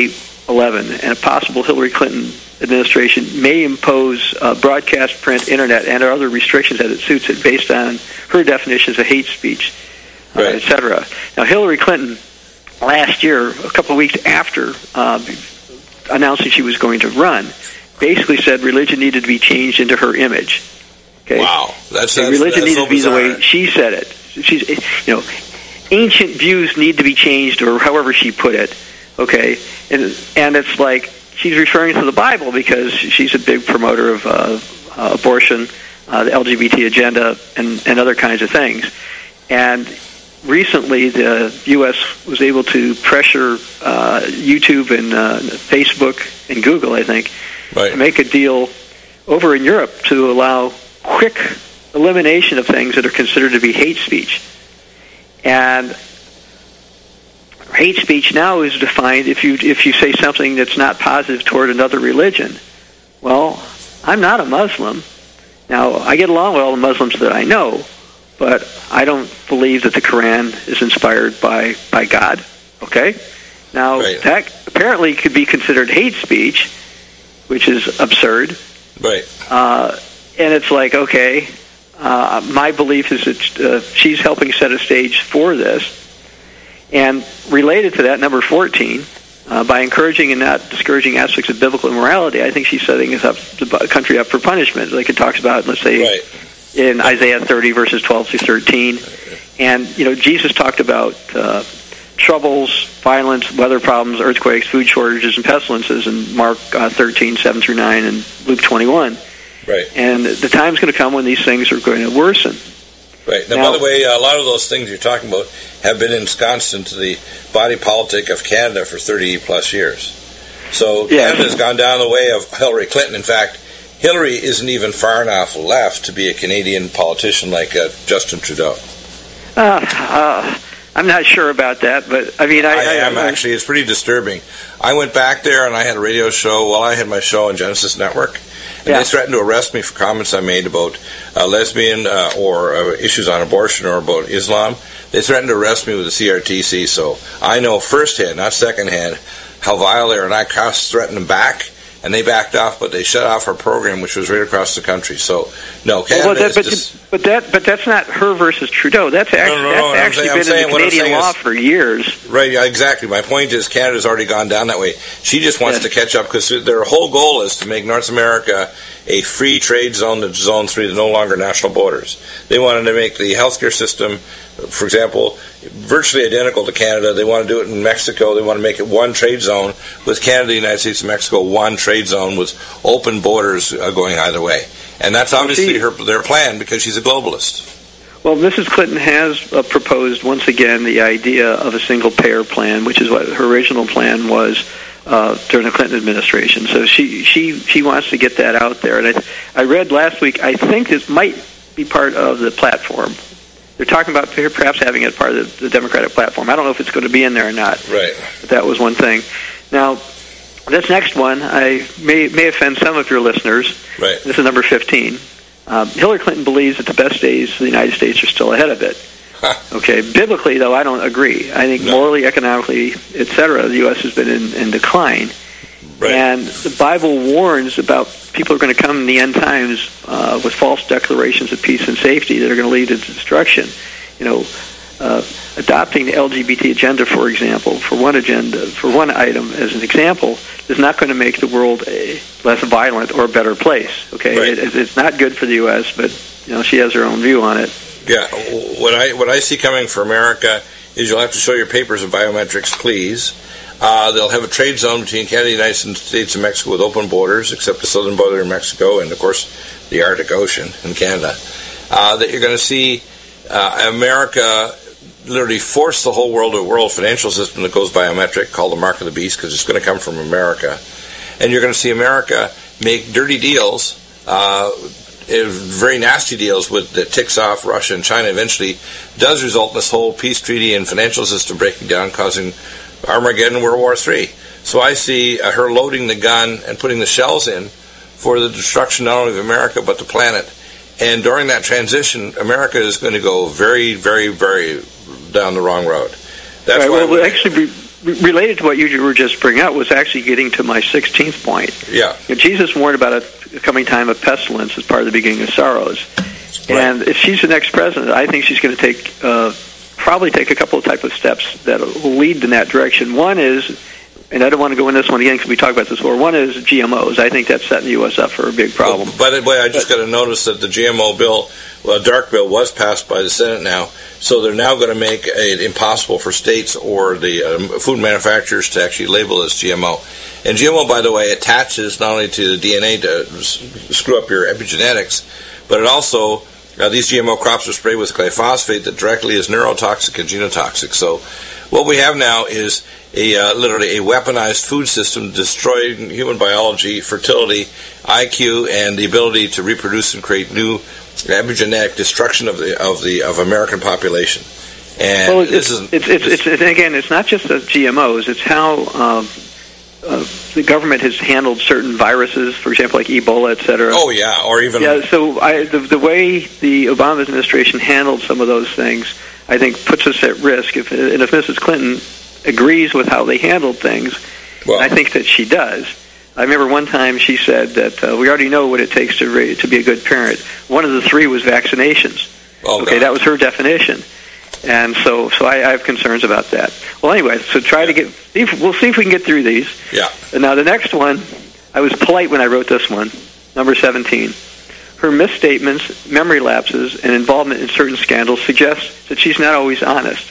eleven, and a possible Hillary Clinton administration may impose uh, broadcast, print, internet, and other restrictions as it suits it based on her definitions of hate speech, uh, right. et cetera. Now, Hillary Clinton, last year, a couple of weeks after uh, announcing she was going to run, basically said religion needed to be changed into her image. Okay? Wow, that's, that's religion that's needed so to be bizarre. the way she said it. She's, you know, ancient views need to be changed, or however she put it. Okay, and and it's like she's referring to the Bible because she's a big promoter of uh, uh, abortion, uh, the L G B T agenda, and, and other kinds of things. And recently, the U S was able to pressure uh, YouTube and uh, Facebook and Google, I think, right. to make a deal over in Europe to allow quick elimination of things that are considered to be hate speech. And hate speech now is defined if you if you say something that's not positive toward another religion. Well, I'm not a Muslim. Now, I get along with all the Muslims that I know, but I don't believe that the Quran is inspired by, by God. Okay? Now, right. that apparently could be considered hate speech, which is absurd. Right. Uh, and it's like, okay, uh, my belief is that uh, she's helping set a stage for this. And related to that, number fourteen, uh, by encouraging and not discouraging aspects of biblical immorality, I think she's setting us up, the country up for punishment, like it talks about, let's say, right. in Isaiah thirty, verses twelve through thirteen. And, you know, Jesus talked about uh, troubles, violence, weather problems, earthquakes, food shortages, and pestilences in Mark uh, thirteen, seven through nine, and Luke twenty-one. Right. And the time's going to come when these things are going to worsen. Right. Now, now, by the way, a lot of those things you're talking about have been ensconced into the body politic of Canada for thirty-plus years. So yeah. Canada's gone down the way of Hillary Clinton. In fact, Hillary isn't even far enough left to be a Canadian politician like uh, Justin Trudeau. Uh, uh, I'm not sure about that, but, I mean... I, I am, I, I, actually. It's pretty disturbing. I went back there, and I had a radio show. Well, I had my show on Genesis Network. And yeah. they threatened to arrest me for comments I made about uh, lesbian uh, or uh, issues on abortion or about Islam. They threatened to arrest me with the C R T C. So I know firsthand, not secondhand, how vile they are. And I threatened them back, and they backed off, but they shut off our program, which was right across the country. So, no, Canada well, that, but, just... but that but that's not her versus Trudeau. That's actually, no, no, no, that's actually saying, been saying, in the Canadian law is, for years. Right, yeah, exactly. My point is Canada's already gone down that way. She just wants yes. to catch up because their whole goal is to make North America a free trade zone that's zone three, no longer national borders. They wanted to make the healthcare system, for example, virtually identical to Canada. They want to do it in Mexico. They want to make it one trade zone with Canada, the United States, and Mexico, one trade zone with open borders uh, going either way. And that's obviously her their plan because she's a globalist. Well, Missus Clinton has uh, proposed, once again, the idea of a single-payer plan, which is what her original plan was uh, during the Clinton administration. So she, she, she wants to get that out there. And I, I read last week, I think this might be part of the platform. They're talking about perhaps having it part of the, the Democratic platform. I don't know if it's going to be in there or not. Right. But that was one thing. Now, this next one, I may may offend some of your listeners. Right. This is number fifteen. Um, Hillary Clinton believes that the best days of the United States are still ahead of it. Huh. Okay. Biblically, though, I don't agree. I think no. morally, economically, et cetera, the U S has been in, in decline. Right. And the Bible warns about people are going to come in the end times uh, with false declarations of peace and safety that are going to lead to destruction. You know, uh, adopting the L G B T agenda, for example, for one agenda, for one item as an example, is not going to make the world a less violent or a better place. Okay, right. it, it's not good for the U S, but you know she has her own view on it. Yeah, what I what I see coming for America is you'll have to show your papers of biometrics, please. Uh, they'll have a trade zone between Canada, the United States, and Mexico with open borders, except the southern border in Mexico and, of course, the Arctic Ocean in Canada. Uh, that you're going to see uh, America literally force the whole world to a world financial system that goes biometric, called the mark of the beast, because it's going to come from America. And you're going to see America make dirty deals, uh, very nasty deals with that ticks off Russia and China. Eventually, does result in this whole peace treaty and financial system breaking down, causing Armageddon, World War Three. So I see uh, her loading the gun and putting the shells in for the destruction not only of America but the planet. And during that transition, America is going to go very, very, very down the wrong road. That's right, why well, actually, re- related to what you were just bringing up was actually getting to my sixteenth point. Yeah. You know, Jesus warned about a coming time of pestilence as part of the beginning of sorrows. Right. And if she's the next president, I think she's going to take uh, probably take a couple of type of steps that will lead in that direction. One is, and I don't want to go in this one again because we talked about this before, one is G M Os. I think that's setting the U S up for a big problem. Well, by the way, I just got to notice that the G M O bill, well, dark bill, was passed by the Senate now, so they're now going to make it impossible for states or the um, food manufacturers to actually label as G M O. And G M O, by the way, attaches not only to the D N A to s- screw up your epigenetics, but it also, uh, these G M O crops are sprayed with glyphosate that directly is neurotoxic and genotoxic. So what we have now is a uh, literally a weaponized food system destroying human biology, fertility, I Q, and the ability to reproduce and create new epigenetic destruction of the of the of American population. And well, it's, this is it's, it's, it's, it's again, it's not just the G M Os; it's how um, uh, the government has handled certain viruses, for example, like Ebola, et cetera. Oh yeah, or even yeah. So I, the the way the Obama administration handled some of those things, I think, puts us at risk. If and if Missus Clinton agrees with how they handled things, well, I think that she does. I remember one time she said that uh, we already know what it takes to ra- to be a good parent. One of the three was vaccinations. Oh, okay, God. That was her definition, and so so I, I have concerns about that. Well, anyway, so try yeah. to get. See if, we'll see if we can get through these. Yeah. And now the next one, I was polite when I wrote this one. Number seventeen. Her misstatements, memory lapses, and involvement in certain scandals suggest that she's not always honest.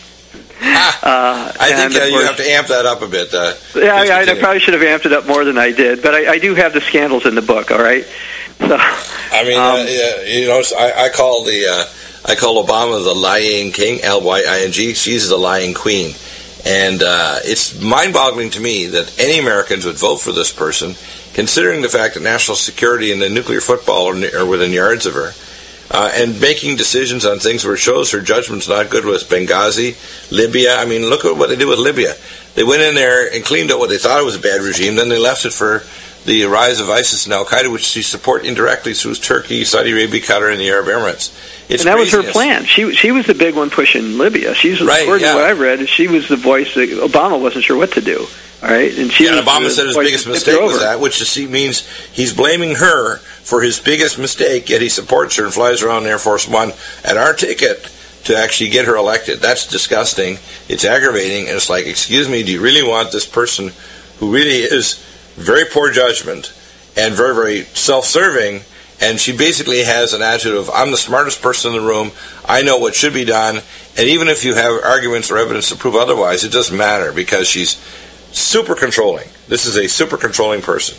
Uh, I think uh, you have to amp that up a bit. Uh, yeah, I, I probably should have amped it up more than I did, but I, I do have the scandals in the book. All right. So, I mean, um, uh, yeah, you know, I, I call the uh, I call Obama the lying king, L Y I N G. She's the lying queen, and uh, it's mind-boggling to me that any Americans would vote for this person, considering the fact that national security and the nuclear football are, are within yards of her. Uh, and making decisions on things where it shows her judgment's not good with Benghazi, Libya. I mean, look at what they did with Libya. They went in there and cleaned up what they thought was a bad regime. Then they left it for the rise of ISIS and Al-Qaeda, which she support indirectly through Turkey, Saudi Arabia, Qatar, and the Arab Emirates. It's and that craziness. was her plan. She she was the big one pushing Libya. She's right, according yeah. to what I've read, she was the voice that Obama wasn't sure what to do. All right, and she yeah, and Obama was said his biggest mistake was that, which means he's blaming her for his biggest mistake, yet he supports her and flies around Air Force One at our ticket to actually get her elected. That's disgusting. It's aggravating, and it's like, excuse me, do you really want this person who really is very poor judgment and very, very self-serving, and she basically has an attitude of, I'm the smartest person in the room, I know what should be done, and even if you have arguments or evidence to prove otherwise, it doesn't matter, because she's super controlling. This is a super controlling person.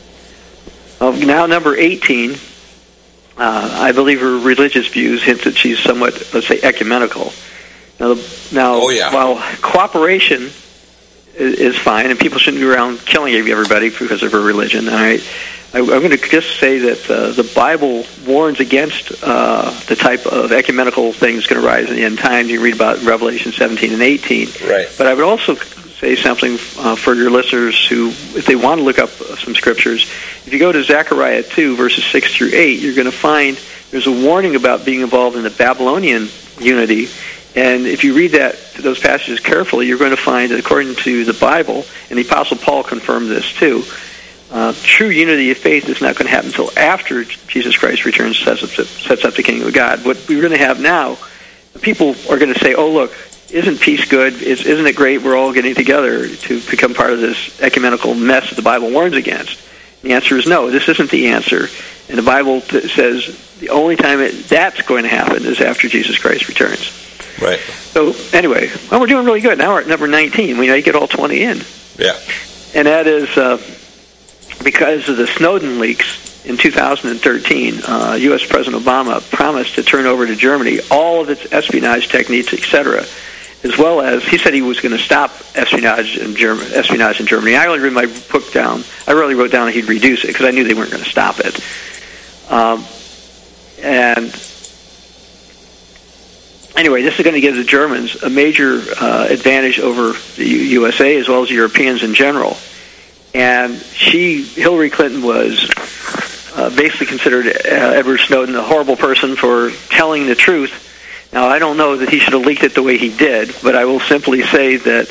Uh, now, number eighteen, uh, I believe her religious views hint that she's somewhat, let's say, ecumenical. Now, now oh, yeah. while cooperation is, is fine, and people shouldn't go around killing everybody because of her religion, all right, I, I'm going to just say that uh, the Bible warns against uh, the type of ecumenical things going to rise in the end times. You read about in Revelation seventeen and eighteen. Right. But I would also say something uh, for your listeners who, if they want to look up some scriptures, if you go to Zechariah two, verses six through eight, you're going to find there's a warning about being involved in the Babylonian unity. And if you read that those passages carefully, you're going to find that according to the Bible, and the Apostle Paul confirmed this too, uh, true unity of faith is not going to happen until after Jesus Christ returns and sets up, sets up the kingdom of God. What we're going to have now, people are going to say, oh, look, isn't peace good? Isn't it great we're all getting together to become part of this ecumenical mess that the Bible warns against? The answer is no, this isn't the answer. And the Bible t- says the only time it, that's going to happen is after Jesus Christ returns. Right. So anyway, well, we're doing really good. Now we're at number nineteen. We make it all twenty in. Yeah. And that is uh, because of the Snowden leaks in two thousand thirteen, uh, U S President Obama promised to turn over to Germany all of its espionage techniques, et cetera, as well as he said he was going to stop espionage in, Germ- espionage in Germany. I only read my book down. I really wrote down that he'd reduce it because I knew they weren't going to stop it. Um, and anyway, this is going to give the Germans a major uh, advantage over the U S A as well as Europeans in general. And she, Hillary Clinton, was uh, basically considered uh, Edward Snowden a horrible person for telling the truth. Now, I don't know that he should have leaked it the way he did, but I will simply say that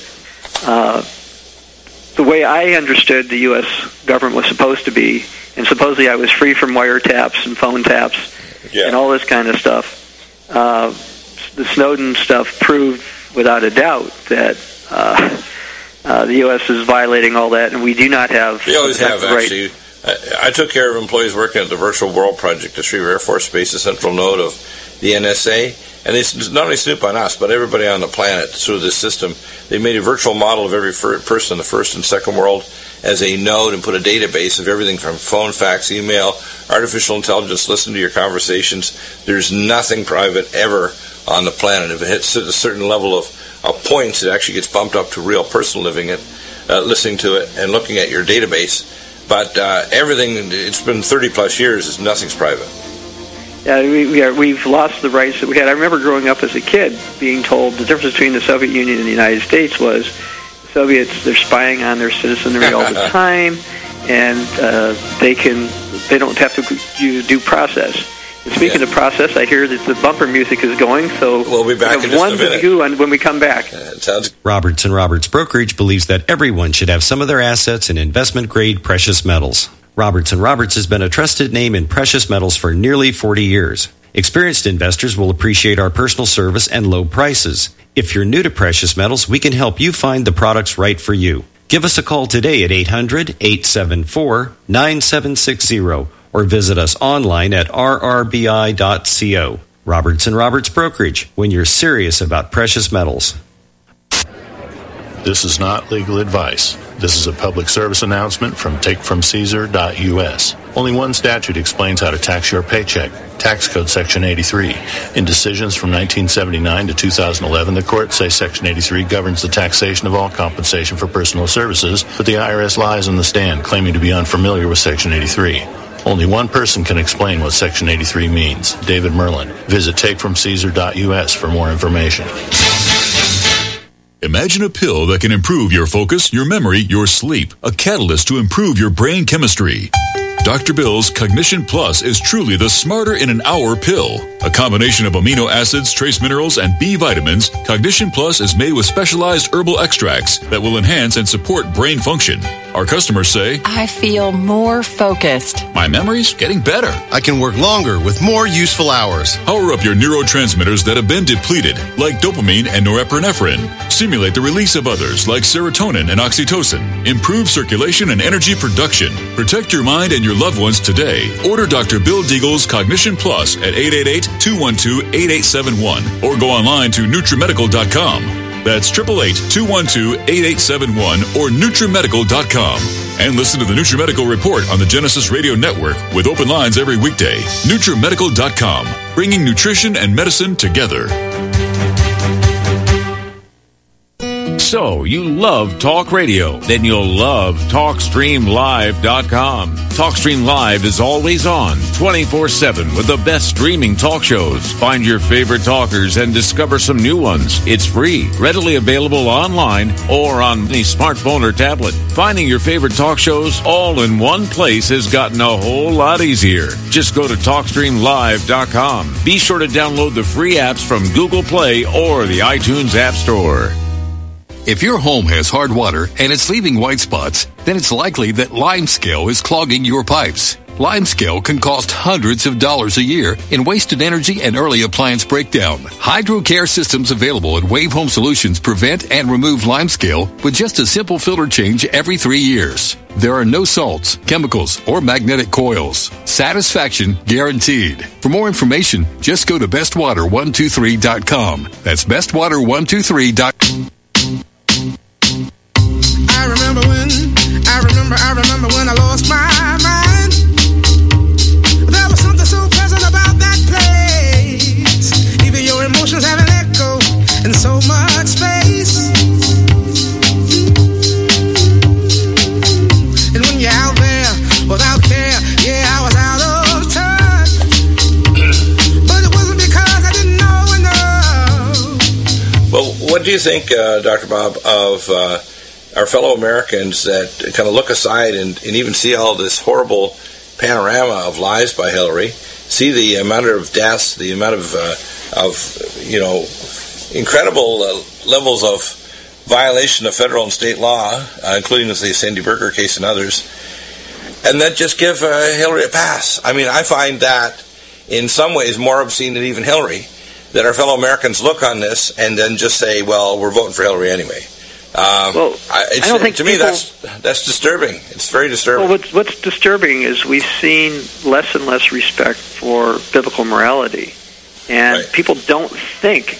uh, the way I understood the U S government was supposed to be, and supposedly I was free from wiretaps and phone taps yeah. and all this kind of stuff, uh, the Snowden stuff proved without a doubt that uh, uh, the U S is violating all that, and we do not have... They always have, right. actually. I, I took care of employees working at the Virtual World Project, the Schriever Air Force Base, a central node of the N S A, and they not only snoop on us, but everybody on the planet through this system. They made a virtual model of every fir- person in the first and second world as a node and put a database of everything from phone, fax, email, artificial intelligence, listen to your conversations. There's nothing private ever on the planet. If it hits a certain level of, of points, it actually gets bumped up to real person living it, uh, listening to it, and looking at your database. But uh, everything, it's been thirty plus years, is nothing's private. Yeah, we, we are, we've lost the rights that we had. I remember growing up as a kid being told the difference between the Soviet Union and the United States was the Soviets, they're spying on their citizenry all the time, and uh, they can they don't have to use due process. And speaking yeah. of process, I hear that the bumper music is going, so we'll be back in just one a minute. to do when we come back. Uh, it sounds- Roberts and Roberts Brokerage believes that everyone should have some of their assets in investment-grade precious metals. Roberts and Roberts has been a trusted name in precious metals for nearly forty years. Experienced investors will appreciate our personal service and low prices. If you're new to precious metals, we can help you find the products right for you. Give us a call today at eight hundred, eight seven four, nine seven six zero or visit us online at r r b i dot co. Roberts and Roberts Brokerage, when you're serious about precious metals. This is not legal advice. This is a public service announcement from take from caesar dot u s. Only one statute explains how to tax your paycheck. Tax Code Section eighty-three. In decisions from nineteen seventy-nine to two thousand eleven, the courts say Section eighty-three governs the taxation of all compensation for personal services, but the I R S lies on the stand, claiming to be unfamiliar with Section eighty-three. Only one person can explain what Section eighty-three means, David Merlin. Visit take from caesar dot u s for more information. Imagine a pill that can improve your focus, your memory, your sleep. A catalyst to improve your brain chemistry. Doctor Bill's Cognition Plus is truly the smarter in an hour pill. A combination of amino acids, trace minerals, and B vitamins, Cognition Plus is made with specialized herbal extracts that will enhance and support brain function. Our customers say, I feel more focused. My memory's getting better. I can work longer with more useful hours. Power up your neurotransmitters that have been depleted, like dopamine and norepinephrine. Stimulate the release of others, like serotonin and oxytocin. Improve circulation and energy production. Protect your mind and your loved ones today. Order Doctor Bill Deagle's Cognition Plus at eight eight eight, two one two, eight eight seven one or go online to nutrimedical dot com. That's eight eight eight, two one two, eight eight seven one or nutrimedical dot com. And listen to the NutriMedical Report on the Genesis Radio Network with open lines every weekday. nutrimedical dot com, bringing nutrition and medicine together. So, you love talk radio? Then you'll love talk stream live dot com. TalkStream Live is always on, twenty-four seven, with the best streaming talk shows. Find your favorite talkers and discover some new ones. It's free, readily available online or on any smartphone or tablet. Finding your favorite talk shows all in one place has gotten a whole lot easier. Just go to talk stream live dot com. Be sure to download the free apps from Google Play or the iTunes App Store. If your home has hard water and it's leaving white spots, then it's likely that limescale is clogging your pipes. Limescale can cost hundreds of dollars a year in wasted energy and early appliance breakdown. HydroCare systems available at Wave Home Solutions prevent and remove limescale with just a simple filter change every three years. There are no salts, chemicals, or magnetic coils. Satisfaction guaranteed. For more information, just go to best water one two three dot com. That's best water one two three dot com. I remember when, I remember, I remember when I lost my mind. There was something so pleasant about that place. Even your emotions have an echo in so much space. And when you're out there without care, yeah, I was out of touch. But it wasn't because I didn't know enough. Well, what do you think, uh, Doctor Bob, of uh, our fellow Americans that kind of look aside and, and even see all this horrible panorama of lies by Hillary, see the amount of deaths, the amount of, uh, of you know, incredible uh, levels of violation of federal and state law, uh, including the Sandy Berger case and others, and then just give uh, Hillary a pass. I mean, I find that in some ways more obscene than even Hillary, that our fellow Americans look on this and then just say, well, we're voting for Hillary anyway. Um, well, I, it's, I don't think to people, me that's that's disturbing. It's very disturbing. Well, what's, what's disturbing is we've seen less and less respect for biblical morality, and right. people don't think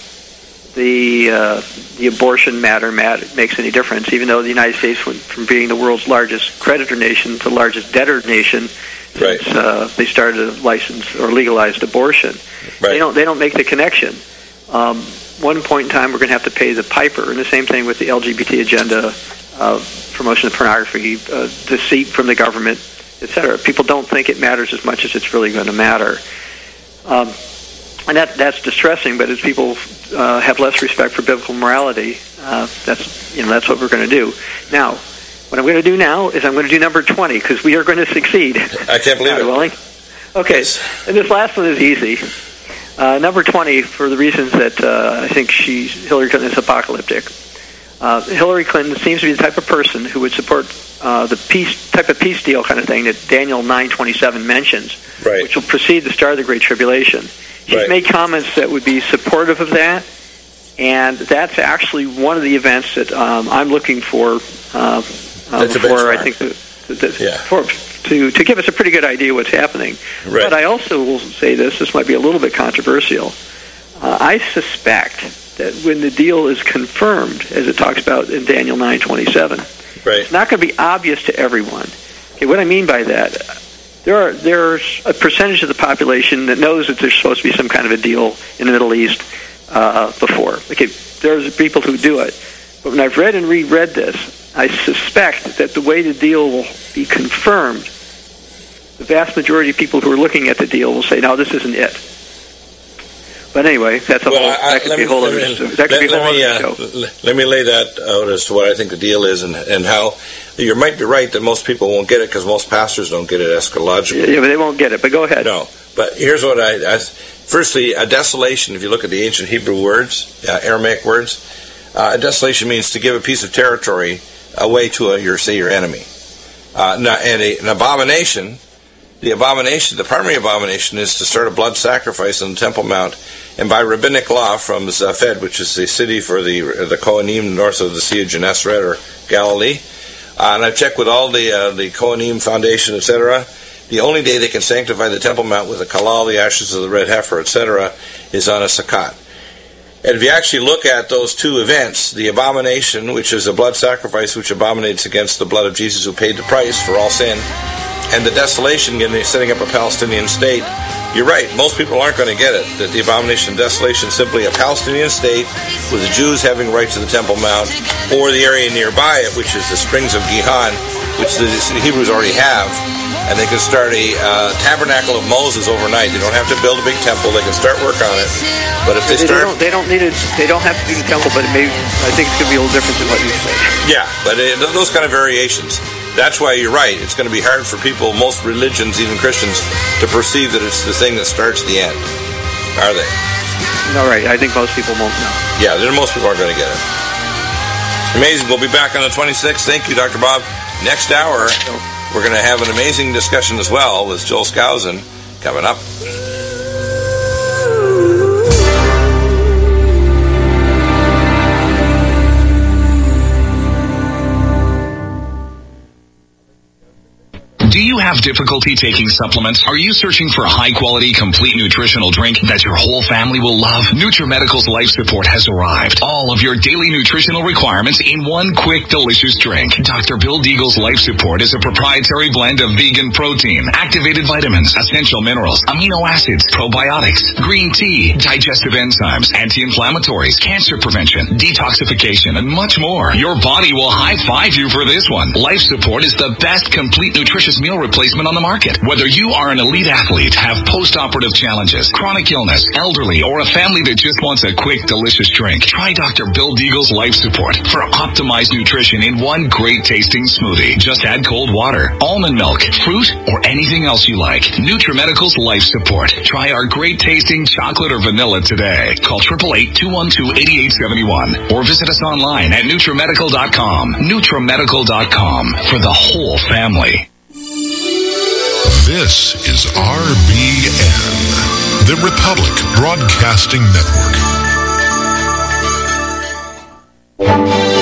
the uh, the abortion matter, matter makes any difference. Even though the United States went from being the world's largest creditor nation to the largest debtor nation right. since uh, they started to license or legalized abortion, right. they don't they don't make the connection. Um, one point in time, we're going to have to pay the piper, and the same thing with the L G B T agenda, uh, promotion of pornography, uh, deceit from the government, et cetera. People don't think it matters as much as it's really going to matter. Um, And that that's distressing. But as people uh, have less respect for biblical morality, uh, that's you know that's what we're going to do. Now, what I'm going to do now is I'm going to do number twenty because we are going to succeed. I can't believe God it. Willing. Okay, yes. And this last one is easy. Uh, number twenty, for the reasons that uh, I think she's Hillary Clinton is apocalyptic. Uh, Hillary Clinton seems to be the type of person who would support uh, the peace type of peace deal kind of thing that Daniel nine twenty-seven mentions, right. which will precede the start of the Great Tribulation. She's right. made comments that would be supportive of that, and that's actually one of the events that um, I'm looking for uh, uh, before I think that, that yeah. for, to to give us a pretty good idea what's happening. Right. But I also will say this: this might be a little bit controversial. Uh, I suspect that when the deal is confirmed, as it talks about in Daniel nine twenty-seven, right. it's not going to be obvious to everyone. Okay, what I mean by that, there are there's a percentage of the population that knows that there's supposed to be some kind of a deal in the Middle East uh, before. Okay, there's people who do it. But when I've read and reread this, I suspect that the way the deal will be confirmed, the vast majority of people who are looking at the deal will say, no, this isn't it. But anyway, that's a well, whole, I, that could let be a me, whole let other, me, that could let, be a whole let me, other uh, show. Let me lay that out as to what I think the deal is, and, and how you might be right that most people won't get it because most pastors don't get it eschatologically. Yeah, but they won't get it. But go ahead. No, but here's what I, I firstly, a desolation, if you look at the ancient Hebrew words, uh, Aramaic words, uh, a desolation means to give a piece of territory away to a, your, say, your enemy. Uh, now, and a, an abomination, the abomination, the primary abomination is to start a blood sacrifice on the Temple Mount, and by rabbinic law from Zafed, which is the city for the the Kohanim north of the Sea of Gennesaret or Galilee, uh, and I've checked with all the uh, the Kohanim Foundation, et cetera. The only day they can sanctify the Temple Mount with the kalal, the ashes of the red heifer, et cetera, is on a Sukkot. And if you actually look at those two events, the abomination, which is a blood sacrifice which abominates against the blood of Jesus who paid the price for all sin, and the desolation, getting setting up a Palestinian state, you're right, most people aren't going to get it, that the abomination and desolation is simply a Palestinian state with the Jews having right to the Temple Mount, or the area nearby it, which is the Springs of Gihon, which the Hebrews already have, and they can start a uh, tabernacle of Moses overnight. They don't have to build a big temple, they can start work on it. But if they, they start... Don't, they don't need it, they don't have to do the temple, but it may, I think it's going to be a little different than what you said. Yeah, but it, those kind of variations. That's why you're right. It's going to be hard for people, most religions, even Christians, to perceive that it's the thing that starts the end. Are they? No, right. I think most people won't know. Yeah, most people aren't going to get it. Amazing. We'll be back on the twenty-sixth. Thank you, Doctor Bob. Next hour, we're going to have an amazing discussion as well with Joel Skousen coming up. Do you have difficulty taking supplements? Are you searching for a high-quality, complete nutritional drink that your whole family will love? NutriMedical's Life Support has arrived. All of your daily nutritional requirements in one quick, delicious drink. Doctor Bill Deagle's Life Support is a proprietary blend of vegan protein, activated vitamins, essential minerals, amino acids, probiotics, green tea, digestive enzymes, anti-inflammatories, cancer prevention, detoxification, and much more. Your body will high-five you for this one. Life Support is the best complete nutritious meal replacement replacement on the market. Whether you are an elite athlete, have post-operative challenges, chronic illness, elderly, or a family that just wants a quick, delicious drink, try Doctor Bill Deagle's Life Support for optimized nutrition in one great tasting smoothie. Just add cold water, almond milk, fruit, or anything else you like. NutriMedical's Life Support. Try our great tasting chocolate or vanilla today. Call eight eight eight, two one two, eight eight seven one or visit us online at NutriMedical dot com. NutriMedical dot com for the whole family. This is R B N, the Republic Broadcasting Network.